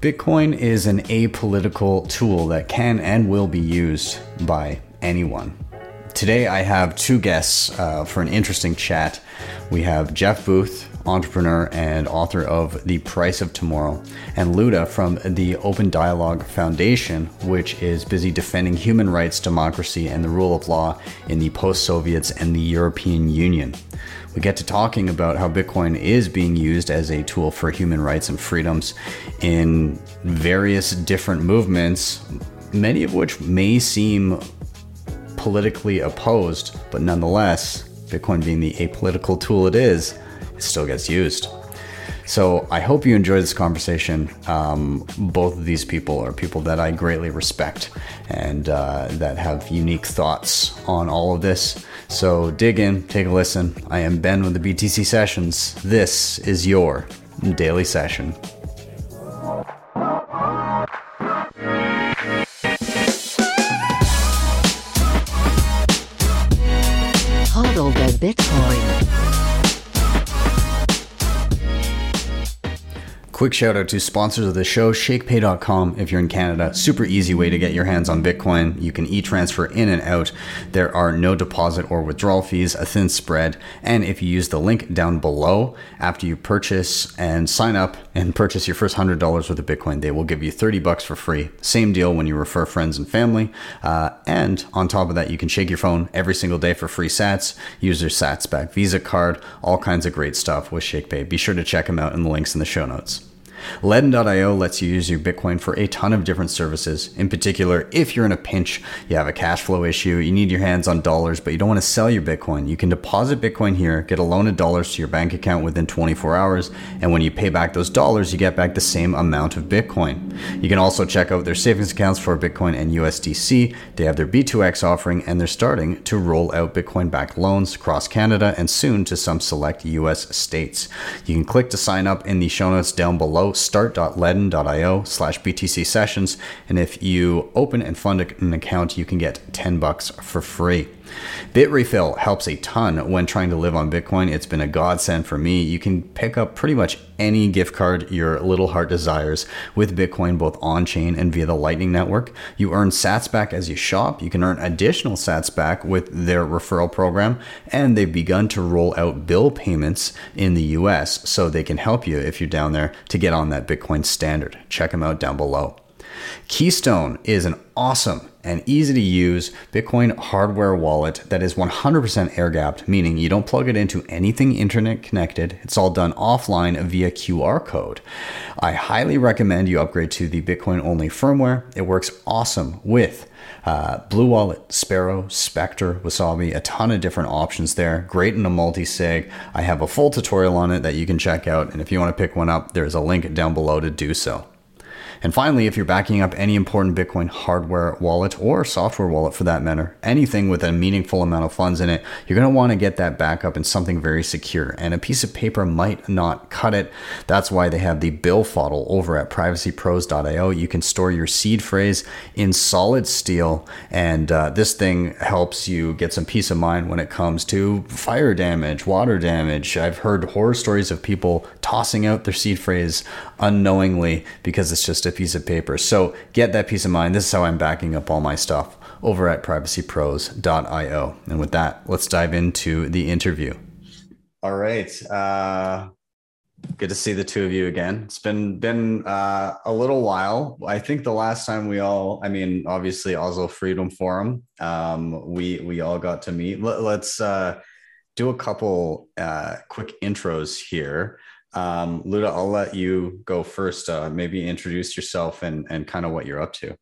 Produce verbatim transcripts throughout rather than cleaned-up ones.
Bitcoin is an apolitical tool that can and will be used by anyone. Today I have two guests uh, for an interesting chat. We have Jeff Booth, entrepreneur and author of The Price of Tomorrow, and Luda from the Open Dialogue Foundation, which is busy defending human rights, democracy, and the rule of law in the post-Soviets and the European Union. We get to talking about how Bitcoin is being used as a tool for human rights and freedoms in various different movements, many of which may seem politically opposed, but nonetheless, Bitcoin being the apolitical tool it is, it still gets used. So I hope you enjoy this conversation. Um, both of these people are people that I greatly respect and uh, that have unique thoughts on all of this. So dig in, take a listen. I am Ben with the B T C Sessions. This is your daily session. Hodl the Bitcoin. Quick shout out to sponsors of the show, ShakePay dot com if you're in Canada. Super easy way to get your hands on Bitcoin. You can e-transfer in and out. There are no deposit or withdrawal fees, a thin spread. And if you use the link down below, after you purchase and sign up and purchase your first one hundred dollars worth of Bitcoin, they will give you thirty bucks for free. Same deal when you refer friends and family. Uh, and on top of that, you can shake your phone every single day for free sats. Use their sats back Visa card, all kinds of great stuff with ShakePay. Be sure to check them out in the links in the show notes. Ledn dot io lets you use your Bitcoin for a ton of different services. In particular, if you're in a pinch, you have a cash flow issue, you need your hands on dollars, but you don't want to sell your Bitcoin, you can deposit Bitcoin here, get a loan of dollars to your bank account within twenty-four hours, and when you pay back those dollars, you get back the same amount of Bitcoin. You can also check out their savings accounts for Bitcoin and U S D C. They have their B two X offering, and they're starting to roll out Bitcoin-backed loans across Canada and soon to some select U S states. You can click to sign up in the show notes down below, start dot ledn dot io slash BTC sessions. And if you open and fund an account, you can get ten bucks for free. Bitrefill helps a ton when trying to live on Bitcoin. It's been a godsend for me. You can pick up pretty much any gift card your little heart desires with Bitcoin, both on-chain and via the Lightning Network. You earn sats back as you shop. You can earn additional sats back with their referral program, and they've begun to roll out bill payments in the U S so they can help you if you're down there to get on that Bitcoin standard. Check them out down below. Keystone is an awesome and easy to use Bitcoin hardware wallet that is one hundred percent air gapped, meaning you don't plug it into anything internet connected. It's all done offline via Q R code. I highly recommend you upgrade to the Bitcoin only firmware. It works awesome with uh, Blue Wallet, Sparrow, Spectre, Wasabi, a ton of different options there. Great in a multi-sig. I have a full tutorial on it that you can check out. And if you want to pick one up, there's a link down below to do so. And finally, if you're backing up any important Bitcoin hardware wallet or software wallet for that matter, anything with a meaningful amount of funds in it, you're going to want to get that backup in something very secure. And a piece of paper might not cut it. That's why they have the Billfodl over at privacy pros dot io. You can store your seed phrase in solid steel. And uh, this thing helps you get some peace of mind when it comes to fire damage, water damage. I've heard horror stories of people tossing out their seed phrase unknowingly because it's just a piece of paper. So get that peace of mind. This is how I'm backing up all my stuff over at privacy pros dot io. And with that, let's dive into the interview. All right. Uh, good to see the two of you again. It's been been uh, a little while. I think the last time we all, I mean, obviously Oslo Freedom Forum, um, we we all got to meet. Let, let's uh, do a couple uh, quick intros here. Um, Luda, I'll let you go first. Uh, maybe introduce yourself and, and kind of what you're up to.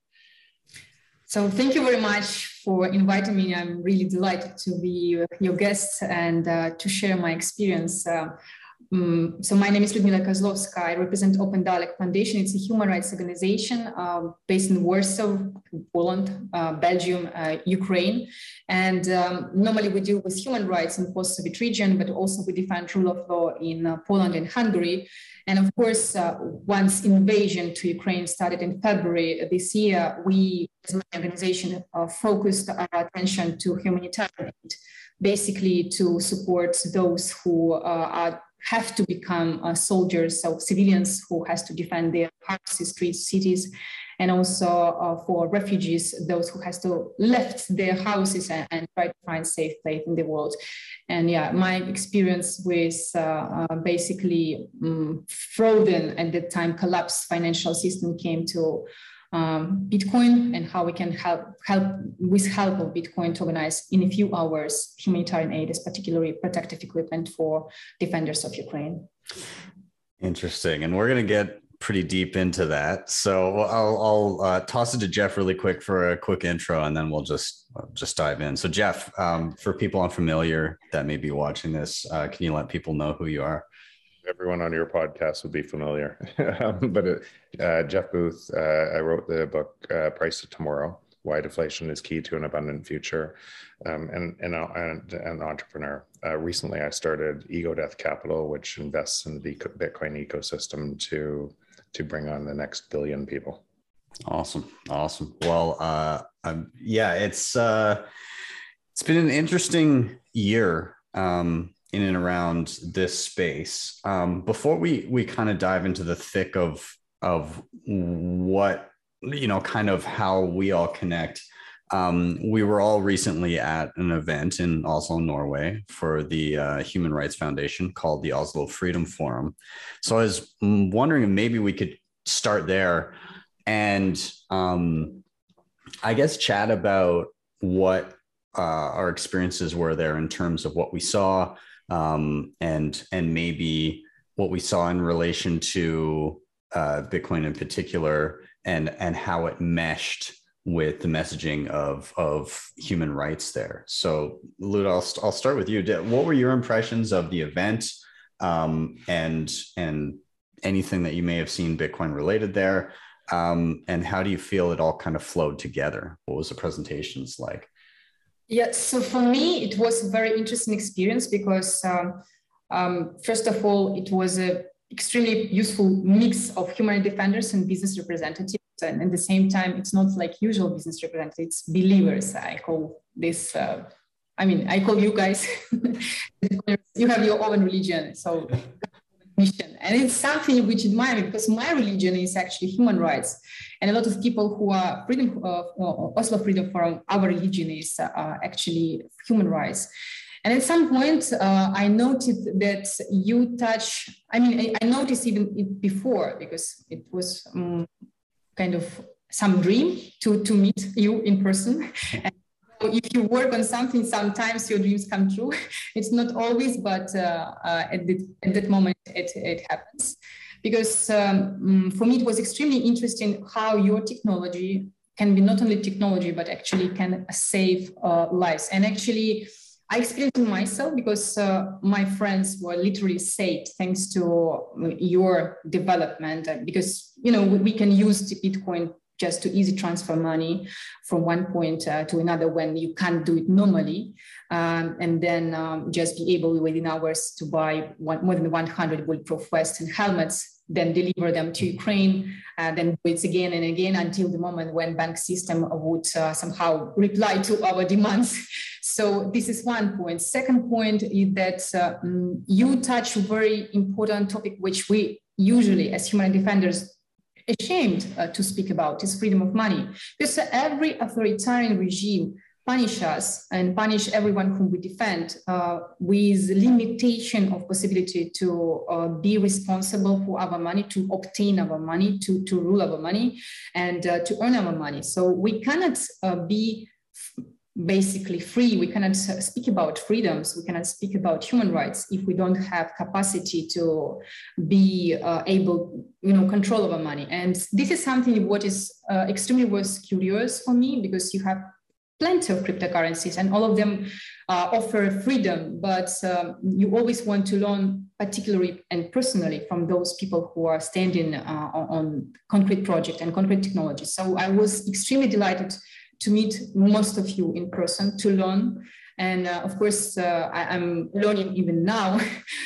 So thank you very much for inviting me. I'm really delighted to be your guest and uh, to share my experience. Uh, um, so my name is Ludmila Kozlovska. I represent Open Dialogue Foundation. It's a human rights organization uh, based in Warsaw, Poland, uh, Belgium, uh, Ukraine. And um, normally we deal with human rights in post-Soviet region, but also we defend rule of law in uh, Poland and Hungary. And of course, uh, once invasion to Ukraine started in February this year, we, as my organization, uh, focused our attention to humanitarian aid, basically to support those who uh, are have to become uh, soldiers, so civilians who has to defend their houses, streets, cities, and also uh, for refugees, those who has to left their houses and, and try to find safe place in the world. And yeah, my experience with uh, uh, basically um, frozen at that time collapsed financial system came to um, Bitcoin, and how we can help help with help of Bitcoin to organize in a few hours humanitarian aid, as particularly protective equipment for defenders of Ukraine. Interesting, and we're going to get pretty deep into that. So I'll, I'll uh, toss it to Jeff really quick for a quick intro, and then we'll just uh, just dive in. So Jeff, um, for people unfamiliar that may be watching this, uh, can you let people know who you are? Everyone on your podcast would be familiar, um, but uh, Jeff Booth, uh, I wrote the book uh, Price of Tomorrow: Why Deflation is Key to an Abundant Future, um, and, and, and an entrepreneur. Uh, recently, I started Ego Death Capital, which invests in the Bitcoin ecosystem to to bring on the next billion people. Awesome, awesome. Well, uh, um, yeah, it's uh, it's been an interesting year um, in and around this space. Um, before we we kind of dive into the thick of of what, you know, kind of how we all connect. Um, we were all recently at an event in Oslo, Norway, for the uh, Human Rights Foundation called the Oslo Freedom Forum. So I was wondering if maybe we could start there and um, I guess chat about what uh, our experiences were there in terms of what we saw, um, and and maybe what we saw in relation to uh, Bitcoin in particular, and and how it meshed with the messaging of, of human rights there. So Luda, I'll, I'll start with you. What were your impressions of the event, um, and, and anything that you may have seen Bitcoin related there? Um, and how do you feel it all kind of flowed together? What was the presentations like? Yeah, so for me, it was a very interesting experience because um, um, first of all, it was a extremely useful mix of human defenders and business representatives. And at the same time, it's not like usual business representatives, it's believers. I call this, uh, I mean, I call you guys, you have your own religion. So, mission. And it's something which admire me because my religion is actually human rights. And a lot of people who are freedom, uh, Oslo Freedom Forum, our religion is uh, actually human rights. And at some point, uh, I noted that you touch, I mean, I, I noticed even it before because it was um, kind of some dream to, to meet you in person. And if you work on something, sometimes your dreams come true. It's not always, but uh, uh, at, the, at that moment, it, it happens. Because um, for me, it was extremely interesting how your technology can be not only technology, but actually can save uh, lives. And actually, I experienced it myself because uh, my friends were literally saved thanks to your development. Because, you know, we can use the Bitcoin just to easy transfer money from one point uh, to another when you can't do it normally. Um, and then um, just be able within hours to buy one, more than one hundred bulletproof vests and helmets, then deliver them to Ukraine, uh, then do it again and again until the moment when bank system would uh, somehow reply to our demands. So this is one point. Second point is that uh, you touch a very important topic, which we usually as human defenders ashamed uh, to speak about, is freedom of money. Because every authoritarian regime punish us and punish everyone whom we defend uh, with limitation of possibility to uh, be responsible for our money, to obtain our money, to, to rule our money, and uh, to earn our money. So we cannot uh, be basically free. We cannot speak about freedoms. We cannot speak about human rights if we don't have capacity to be uh, able, you know, control over money. And this is something what is uh, extremely was curious for me, because you have plenty of cryptocurrencies and all of them uh, offer freedom, but um, you always want to learn particularly and personally from those people who are standing uh, on concrete project and concrete technology. So I was extremely delighted to meet most of you in person, to learn. And uh, of course, uh, I, I'm learning even now.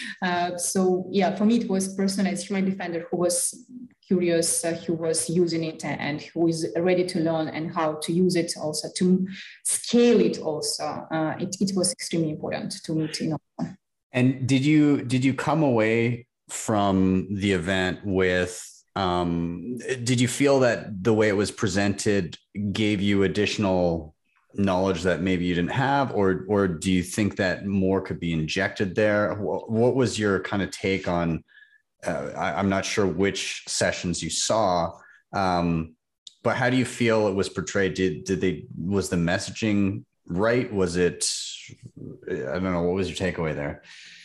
uh, so yeah, for me, it was personal as human defender who was curious, uh, who was using it and who is ready to learn and how to use it also, to scale it also. Uh, it, it was extremely important to meet, you know. And did you did you come away from the event with um did you feel that the way it was presented gave you additional knowledge that maybe you didn't have, or or do you think that more could be injected there? What, what was your kind of take on uh, I, I'm not sure which sessions you saw, um but how do you feel it was portrayed? Did did they was the messaging right? Was it, I don't know, what was your takeaway there?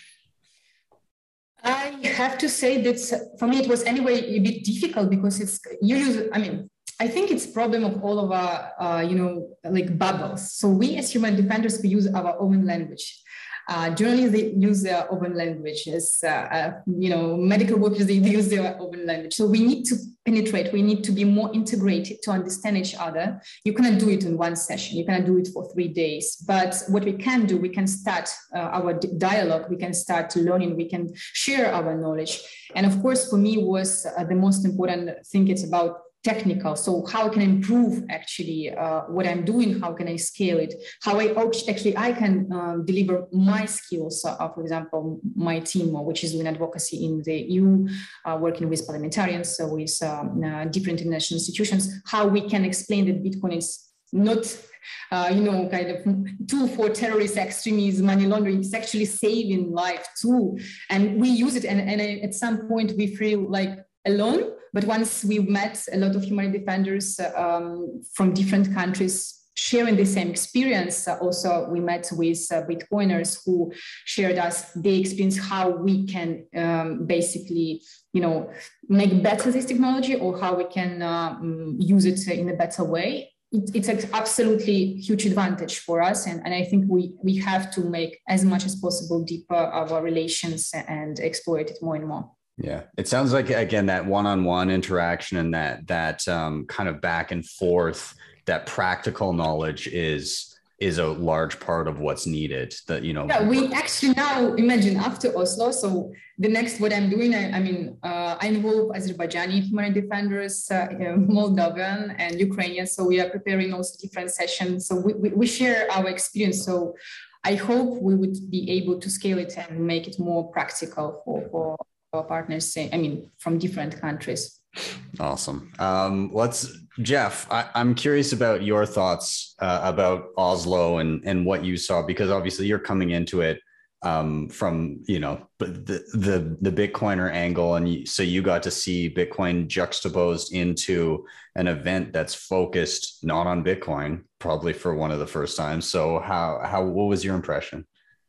I have to say that for me it was anyway a bit difficult because it's you use. I mean, I think it's a problem of all of our, uh, you know, like bubbles. So we as human defenders, we use our own language. Uh, journalists, they use their own languages. Uh, uh, you know, medical workers, they use their own language. So we need to penetrate. We need to be more integrated to understand each other. You cannot do it in one session. You cannot do it for three days. But what we can do, we can start uh, our dialogue. We can start learning. We can share our knowledge. And of course, for me, was uh, the most important thing. It's about technical. So how can I improve actually uh, what I'm doing? How can I scale it? How I actually I can um, deliver my skills. Uh, for example, my team, which is doing advocacy in the E U, uh, working with parliamentarians, so with um, uh, different international institutions. How we can explain that Bitcoin is not, uh, you know, kind of tool for terrorist extremism, money laundering. It's actually saving life too, and we use it. And, and at some point, we feel like alone. But once we met a lot of human defenders um, from different countries sharing the same experience, uh, also we met with uh, Bitcoiners who shared us their experience, how we can um, basically, you know, make better this technology or how we can uh, use it in a better way. It, it's an absolutely huge advantage for us. And, and I think we, we have to make as much as possible deeper our relations and exploit it more and more. Yeah, it sounds like, again, that one-on-one interaction and that that um, kind of back and forth, that practical knowledge is is a large part of what's needed. That, you know, yeah, we actually now imagine after Oslo. So the next, what I'm doing, I, I mean, uh, I involve Azerbaijani human defenders, uh, Moldovan and Ukrainian. So we are preparing also different sessions. So we, we, we share our experience. So I hope we would be able to scale it and make it more practical for for. Our partners, I mean, from different countries. Awesome. Um, let's, Jeff, I, I'm curious about your thoughts uh, about Oslo and, and what you saw, because obviously you're coming into it um, from, you know, the, the, the Bitcoiner angle. And you, so you got to see Bitcoin juxtaposed into an event that's focused not on Bitcoin, probably for one of the first times. So how, how, what was your impression?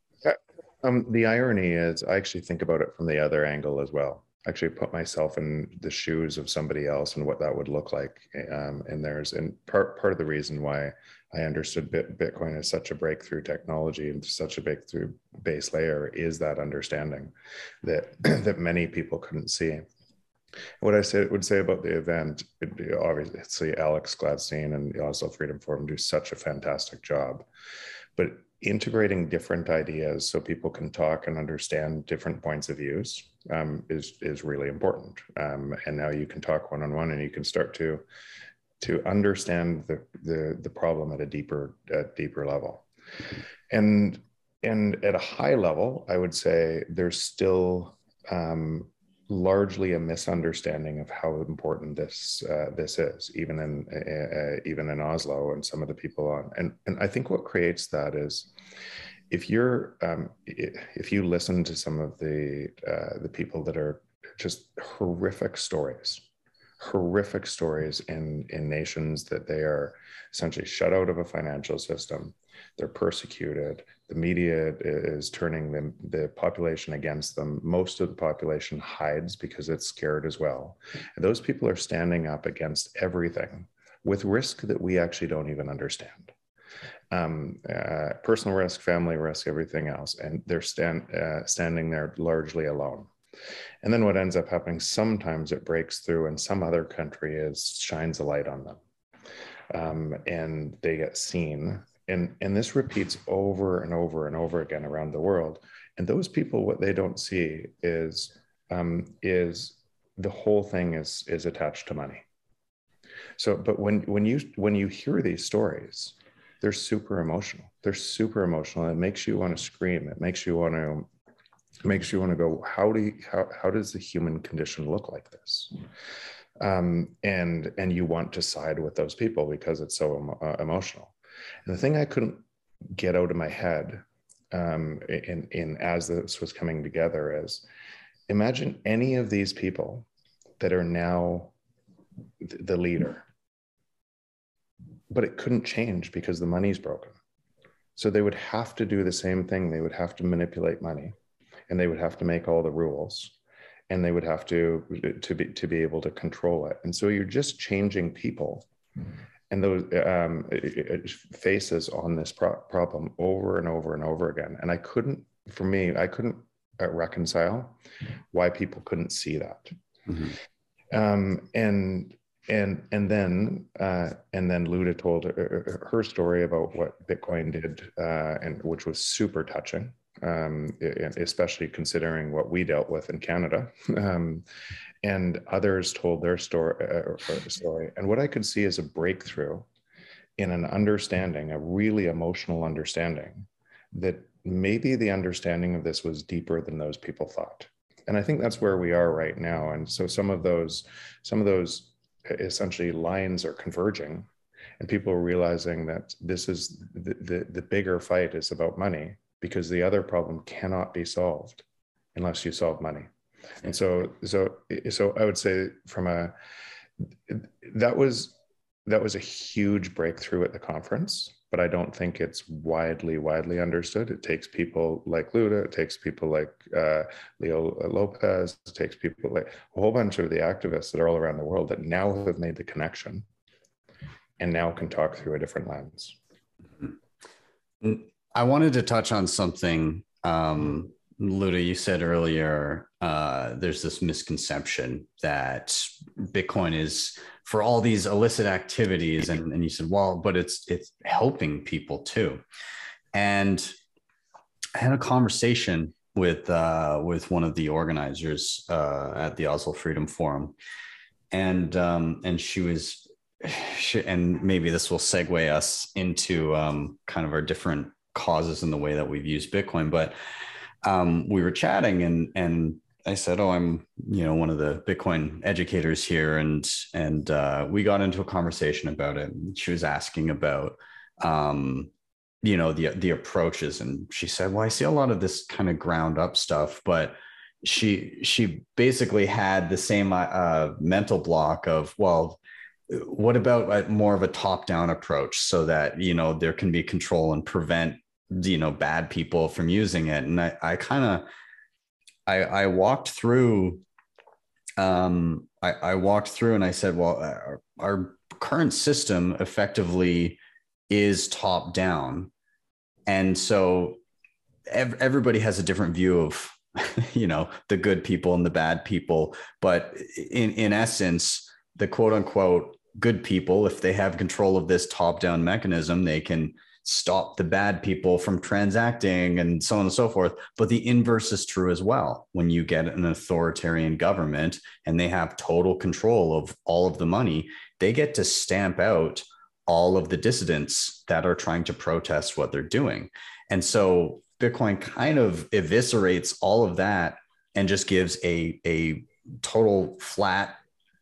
Um, the irony is I actually think about it from the other angle as well. I actually put myself in the shoes of somebody else and what that would look like um, in theirs. And part, part of the reason why I understood Bit, Bitcoin as such a breakthrough technology and such a breakthrough base layer is that understanding that, that many people couldn't see. What I say, would say about the event, it, obviously Alex Gladstein and the Oslo Freedom Forum do such a fantastic job. But integrating different ideas so people can talk and understand different points of views um, is is really important. Um, and now you can talk one-on-one and you can start to to understand the the, the problem at a deeper at deeper level. And and at a high level, I would say there's still um, largely a misunderstanding of how important this uh, this is, even in uh, even in Oslo and some of the people on. And and I think what creates that is, if you're um, if you listen to some of the uh, the people that are just horrific stories, horrific stories in in nations that they are essentially shut out of a financial system, they're persecuted. The media is turning them, the population against them. Most of the population hides because it's scared as well. And those people are standing up against everything with risk that we actually don't even understand. Um, uh, personal risk, family risk, everything else. And they're stand, uh, standing there largely alone. And then what ends up happening, sometimes it breaks through and some other country is shines a light on them. Um, and they get seen. And, and this repeats over and over and over again around the world. And those people, what they don't see is, um, is the whole thing is, is attached to money. So, but when, when, you, when you hear these stories, they're super emotional. They're super emotional. It makes you want to scream. It makes you want to It makes you want to go, how do you, how, how does the human condition look like this? Um, and, and you want to side with those people because it's so emo- uh, emotional. And the thing I couldn't get out of my head um, in, in as this was coming together is, imagine any of these people that are now th- the leader, but it couldn't change because the money's broken. So they would have to do the same thing. They would have to manipulate money, and they would have to make all the rules, and they would have to, to be, to be able to control it. And so you're just changing people and those um, faces on this pro- problem over and over and over again. And I couldn't, for me, I couldn't uh, reconcile why people couldn't see that. Mm-hmm. Um, and and and then uh, and then Luda told her, her story about what Bitcoin did, uh, and which was super touching, um, especially considering what we dealt with in Canada. Um, and others told their story, uh, story. And what I could see is a breakthrough in an understanding, a really emotional understanding, that maybe the understanding of this was deeper than those people thought. And I think that's where we are right now. And so some of those, some of those essentially lines are converging, and people are realizing that this is the, the, the bigger fight is about money, because the other problem cannot be solved unless you solve money. And so, so, so I would say from a, that was, that was a huge breakthrough at the conference, but I don't think it's widely, widely understood. It takes people like Luda, it takes people like uh, Leo Lopez, it takes people like a whole bunch of the activists that are all around the world that now have made the connection and now can talk through a different lens. I wanted to touch on something, um, Luda, you said earlier, uh, there's this misconception that Bitcoin is for all these illicit activities. And, and you said, well, but it's, it's helping people too. And I had a conversation with, uh, with one of the organizers, uh, at the Oslo Freedom Forum. And, um, and she was, she, and maybe this will segue us into, um, kind of our different causes in the way that we've used Bitcoin. But, um, we were chatting, and, and I said, oh, I'm, you know, one of the Bitcoin educators here. And, and, uh, we got into a conversation about it. She was asking about, um, you know, the, the approaches. And she said, well, I see a lot of this kind of ground up stuff, but she, she basically had the same, uh, mental block of, well, what about more of a top down approach so that, you know, there can be control and prevent, you know, bad people from using it. And I, I kind of, I, I walked through, um, I, I walked through and I said, well, our, our current system effectively is top down. And so ev- everybody has a different view of, you know, the good people and the bad people. But in, in essence, the quote unquote good people, if they have control of this top down mechanism, they can stop the bad people from transacting and so on and so forth. But the inverse is true as well. When you get an authoritarian government and they have total control of all of the money, they get to stamp out all of the dissidents that are trying to protest what they're doing. And so Bitcoin kind of eviscerates all of that and just gives a, a total flat,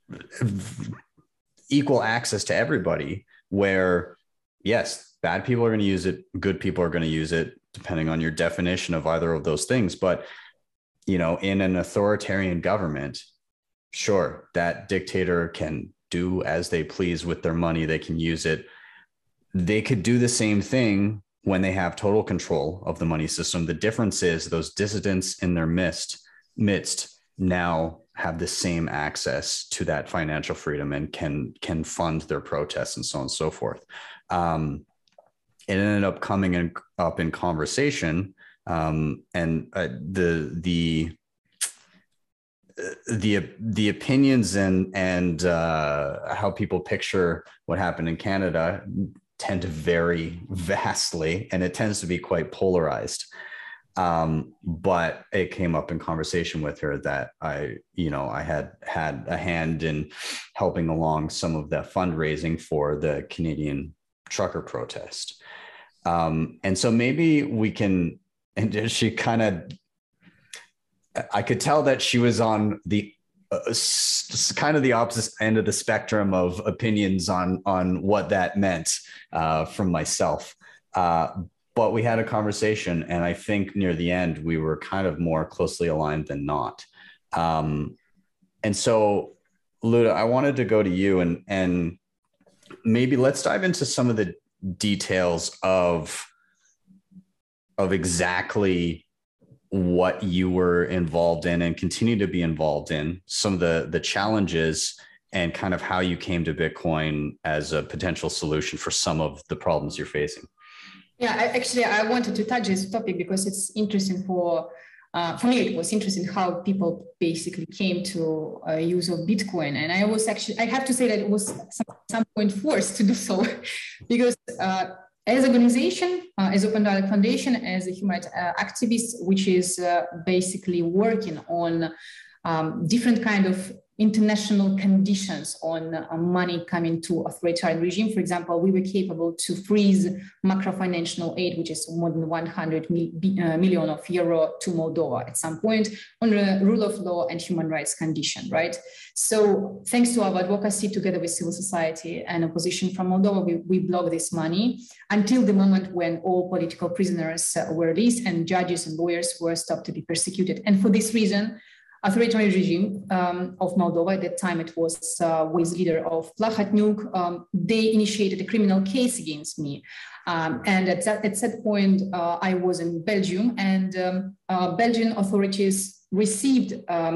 equal access to everybody, where yes, bad people are going to use it, good people are going to use it, depending on your definition of either of those things. But, you know, in an authoritarian government, sure, that dictator can do as they please with their money. They can use it. They could do the same thing when they have total control of the money system. The difference is those dissidents in their midst, midst now have the same access to that financial freedom and can, can fund their protests and so on and so forth. Um, it ended up coming in, up in conversation, um, and uh, the the the the opinions and and uh, how people picture what happened in Canada tend to vary vastly, and it tends to be quite polarized. Um, but it came up in conversation with her that I, you know, I had had a hand in helping along some of that fundraising for the Canadian trucker protest. Um, and so maybe we can, and she kind of I could tell that she was on the uh, kind of the opposite end of the spectrum of opinions on on what that meant uh, from myself. Uh, but we had a conversation, and I think near the end we were kind of more closely aligned than not. Um, and so, Luda, I wanted to go to you, and and maybe let's dive into some of the details of of exactly what you were involved in and continue to be involved in, some of the the challenges, and kind of how you came to Bitcoin as a potential solution for some of the problems you're facing. Yeah, I, actually, I wanted to touch this topic because it's interesting for uh, for me. It was interesting how people basically came to uh, use of Bitcoin, and I was actually I have to say that it was some, some point forced to do so, because. Uh, As an organization, uh, as Open Dialogue Foundation, as a human rights uh, activist, which is uh, basically working on um, different kind of international conditions on uh, money coming to authoritarian regime. For example, we were capable to freeze macro-financial aid, which is more than one hundred million of euro to Moldova at some point, on the rule of law and human rights condition, right? So thanks to our advocacy together with civil society and opposition from Moldova, we, we blocked this money until the moment when all political prisoners uh, were released and judges and lawyers were stopped to be persecuted. And for this reason, authoritarian regime um, of Moldova, at that time it was uh, with leader of Plahotniuc, um, they initiated a criminal case against me. Um, and at that, at that point, uh, I was in Belgium, and um, uh, Belgian authorities received um,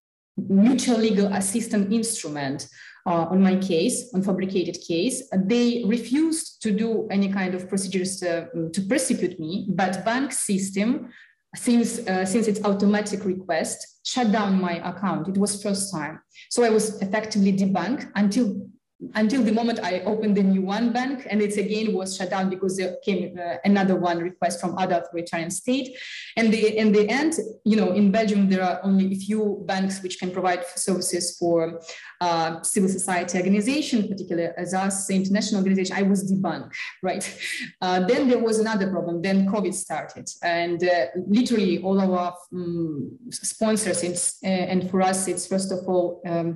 mutual legal assistance instrument uh, on my case, on fabricated case. They refused to do any kind of procedures uh, to persecute me, but bank system, since uh, since its automatic request, shut down my account. It was first time. So I was effectively debunked until until the moment I opened the new one bank, and it again was shut down because there came uh, another one request from other authoritarian state. And the, in the end, you know, in Belgium, there are only a few banks which can provide services for uh, civil society organization, particularly as us, the international organization. I was debunked, right? Uh, then there was another problem. Then COVID started, and uh, literally all of our um, sponsors, it's, uh, and for us, it's first of all, um,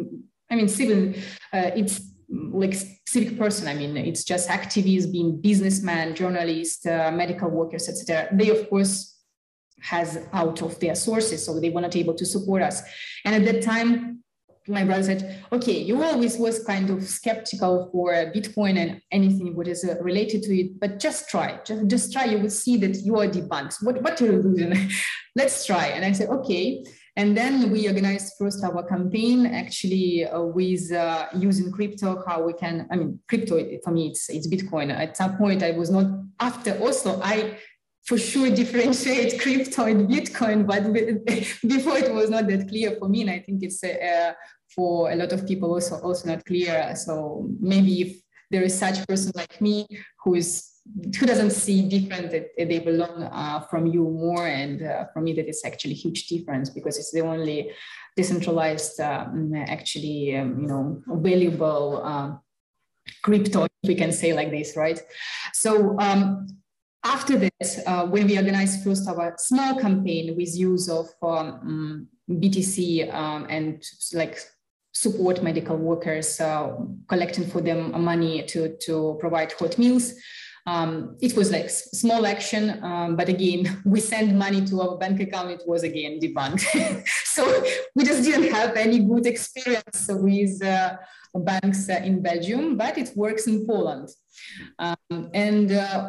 I mean, civil, uh, it's like civic person. I mean, it's just activists, being businessmen, journalists, uh, medical workers, et cetera. They, of course, has out of their sources, so they were not able to support us. And at that time, my brother said, okay, you always was kind of skeptical for Bitcoin and anything what is uh, related to it, but just try, just, just try. You will see that you are debunked. What, what are you doing? Let's try. And I said, okay. And then we organized first our campaign, actually uh, with uh, using crypto, how we can, I mean, crypto, for me, it's, it's Bitcoin. At some point, I was not, after Oslo, I for sure differentiate crypto and Bitcoin, but before it was not that clear for me. And I think it's uh, for a lot of people also, also not clear. So maybe if there is such person like me who is who doesn't see different, that they belong uh, from you more. And uh, for me, that is actually a huge difference, because it's the only decentralized, um, actually, um, you know, valuable uh, crypto, if we can say like this, right? So um, after that, uh, when we organized first our small campaign with use of um, B T C um, and like support medical workers, uh, collecting for them money to, to provide hot meals. Um, it was like small action, um, but again, we sent money to our bank account. It was again debunked. So we just didn't have any good experience with uh, banks uh, in Belgium, but it works in Poland. Um, and uh,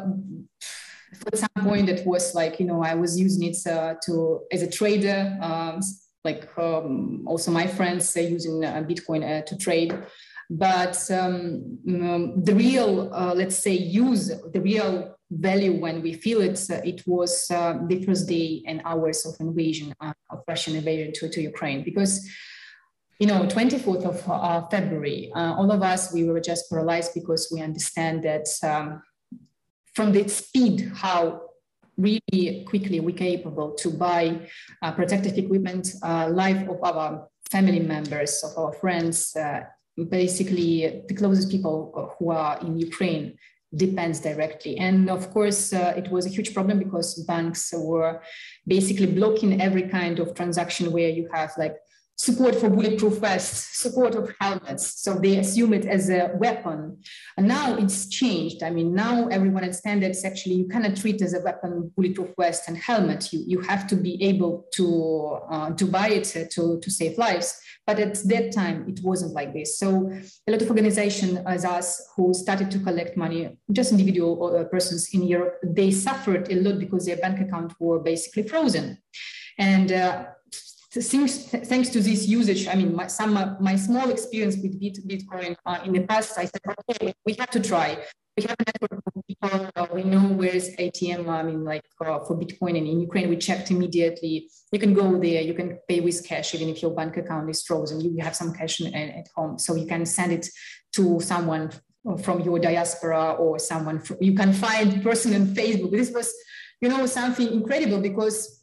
at some point, it was like, you know, I was using it uh, to as a trader. Um, like um, also my friends are using uh, Bitcoin uh, to trade. But um, um, the real, uh, let's say, use, the real value when we feel it, uh, it was uh, the first day and hours of invasion, uh, of Russian invasion to, to Ukraine. Because, you know, twenty-fourth of uh, February, uh, all of us, we were just paralyzed, because we understand that um, from the speed, how really quickly we're capable to buy uh, protective equipment, uh, life of our family members, of our friends, uh, basically the closest people who are in Ukraine, depends directly. And of course, uh, it was a huge problem because banks were basically blocking every kind of transaction where you have like support for bulletproof vests, support of helmets. So they assume it as a weapon. And now it's changed. I mean, now everyone understands that actually you cannot treat as a weapon bulletproof vest and helmet. You, you have to be able to, uh, to buy it to, to save lives. But at that time, it wasn't like this. So a lot of organizations as us who started to collect money, just individual persons in Europe, they suffered a lot because their bank accounts were basically frozen. And uh, Thanks, thanks to this usage, I mean, my, some uh, my small experience with Bitcoin uh, in the past, I said, okay, we have to try. We have a network of people. Uh, we know where is A T M. I mean, like uh, for Bitcoin and in Ukraine, we checked immediately. You can go there. You can pay with cash, even if your bank account is frozen. You have some cash in, at home, so you can send it to someone from your diaspora or someone. From, you can find person on Facebook. This was, you know, something incredible because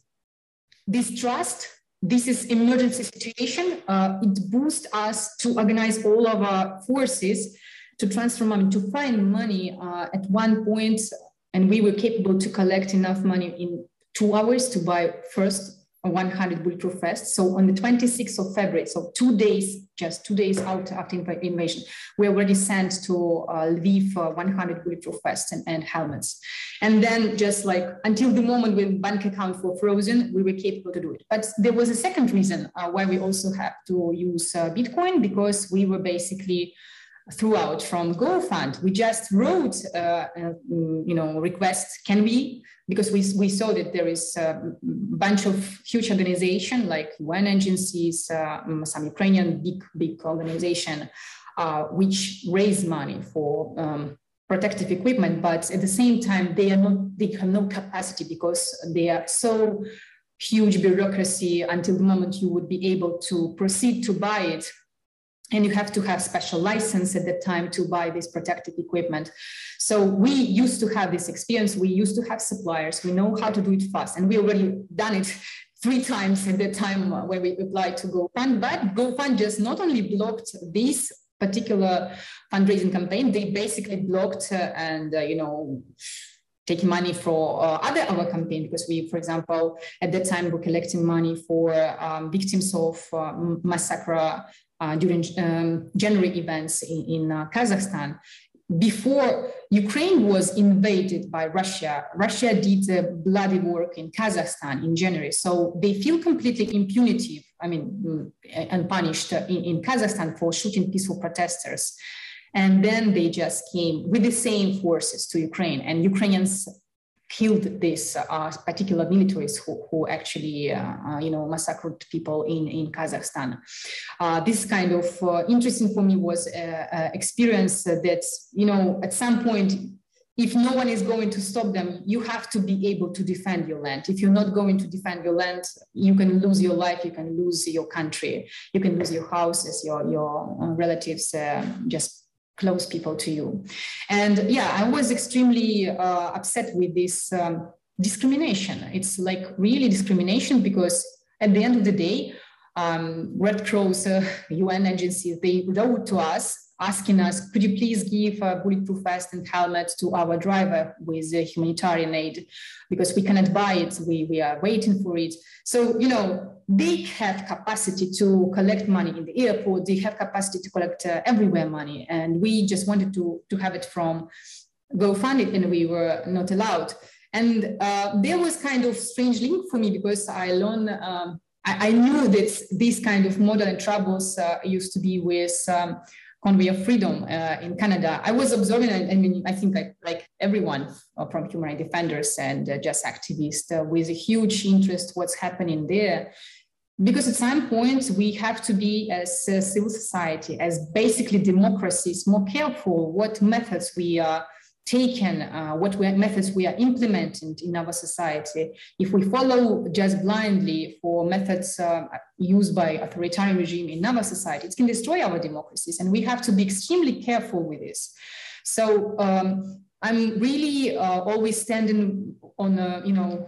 this trust. This is emergency situation. Uh, it boosts us to organize all of our forces to transfer money, to find money uh, at one point. And we were capable to collect enough money in two hours to buy first one hundred bulletproof vests. So on the twenty-sixth of February, so two days, just two days out after invasion, we already sent to uh, Lviv uh, one hundred bulletproof vests and, and helmets. And then just like until the moment when bank accounts were frozen, we were capable to do it. But there was a second reason uh, why we also have to use uh, Bitcoin, because we were basically throughout from GoFund. We just wrote, uh, uh, you know, requests, can we, because we, we saw that there is a bunch of huge organizations like U N agencies, uh, some Ukrainian big, big organization, uh, which raise money for um, protective equipment, but at the same time, they are not, they have no capacity because they are so huge bureaucracy until the moment you would be able to proceed to buy it. And you have to have special license at that time to buy this protective equipment. So we used to have this experience. We used to have suppliers. We know how to do it fast. And we already done it three times at the time when we applied to GoFund. But GoFund just not only blocked this particular fundraising campaign, they basically blocked uh, and, uh, you know, taking money for uh, other our campaign, because we, for example, at that time, were collecting money for um, victims of uh, massacre Uh, during um, January events in, in uh, Kazakhstan. Before Ukraine was invaded by Russia, Russia did uh, bloody work in Kazakhstan in January. So they feel completely impunity, I mean, unpunished in, in Kazakhstan for shooting peaceful protesters. And then they just came with the same forces to Ukraine, and Ukrainians killed these uh, particular militaries who, who actually, uh, uh, you know, massacred people in, in Kazakhstan. Uh, this kind of uh, interesting for me was an experience that, you know, at some point, if no one is going to stop them, you have to be able to defend your land. If you're not going to defend your land, you can lose your life, you can lose your country, you can lose your houses, your, your uh, relatives, uh, just close people to you. And yeah, I was extremely uh, upset with this um, discrimination. It's like really discrimination, because at the end of the day, um, Red Cross, uh, U N agencies, they wrote to us asking us, could you please give a bulletproof vest and helmet to our driver with uh, humanitarian aid, because we cannot buy it, we, we are waiting for it. So, you know, they have capacity to collect money in the airport, they have capacity to collect uh, everywhere money. And we just wanted to, to have it from GoFund, and we were not allowed. And uh, there was kind of strange link for me, because I learned, um, I, I knew that these kind of modern troubles uh, used to be with um, Convoy of Freedom uh, in Canada. I was observing, I mean, I think like, like everyone from human rights defenders and uh, just activists uh, with a huge interest what's happening there. Because at some point we have to be, as uh, civil society, as basically democracies, more careful what methods we are taken, uh, what we, methods we are implementing in our society. If we follow just blindly for methods uh, used by authoritarian regime in our society, it can destroy our democracies, and we have to be extremely careful with this. So um, I'm really uh, always standing on, a, you know,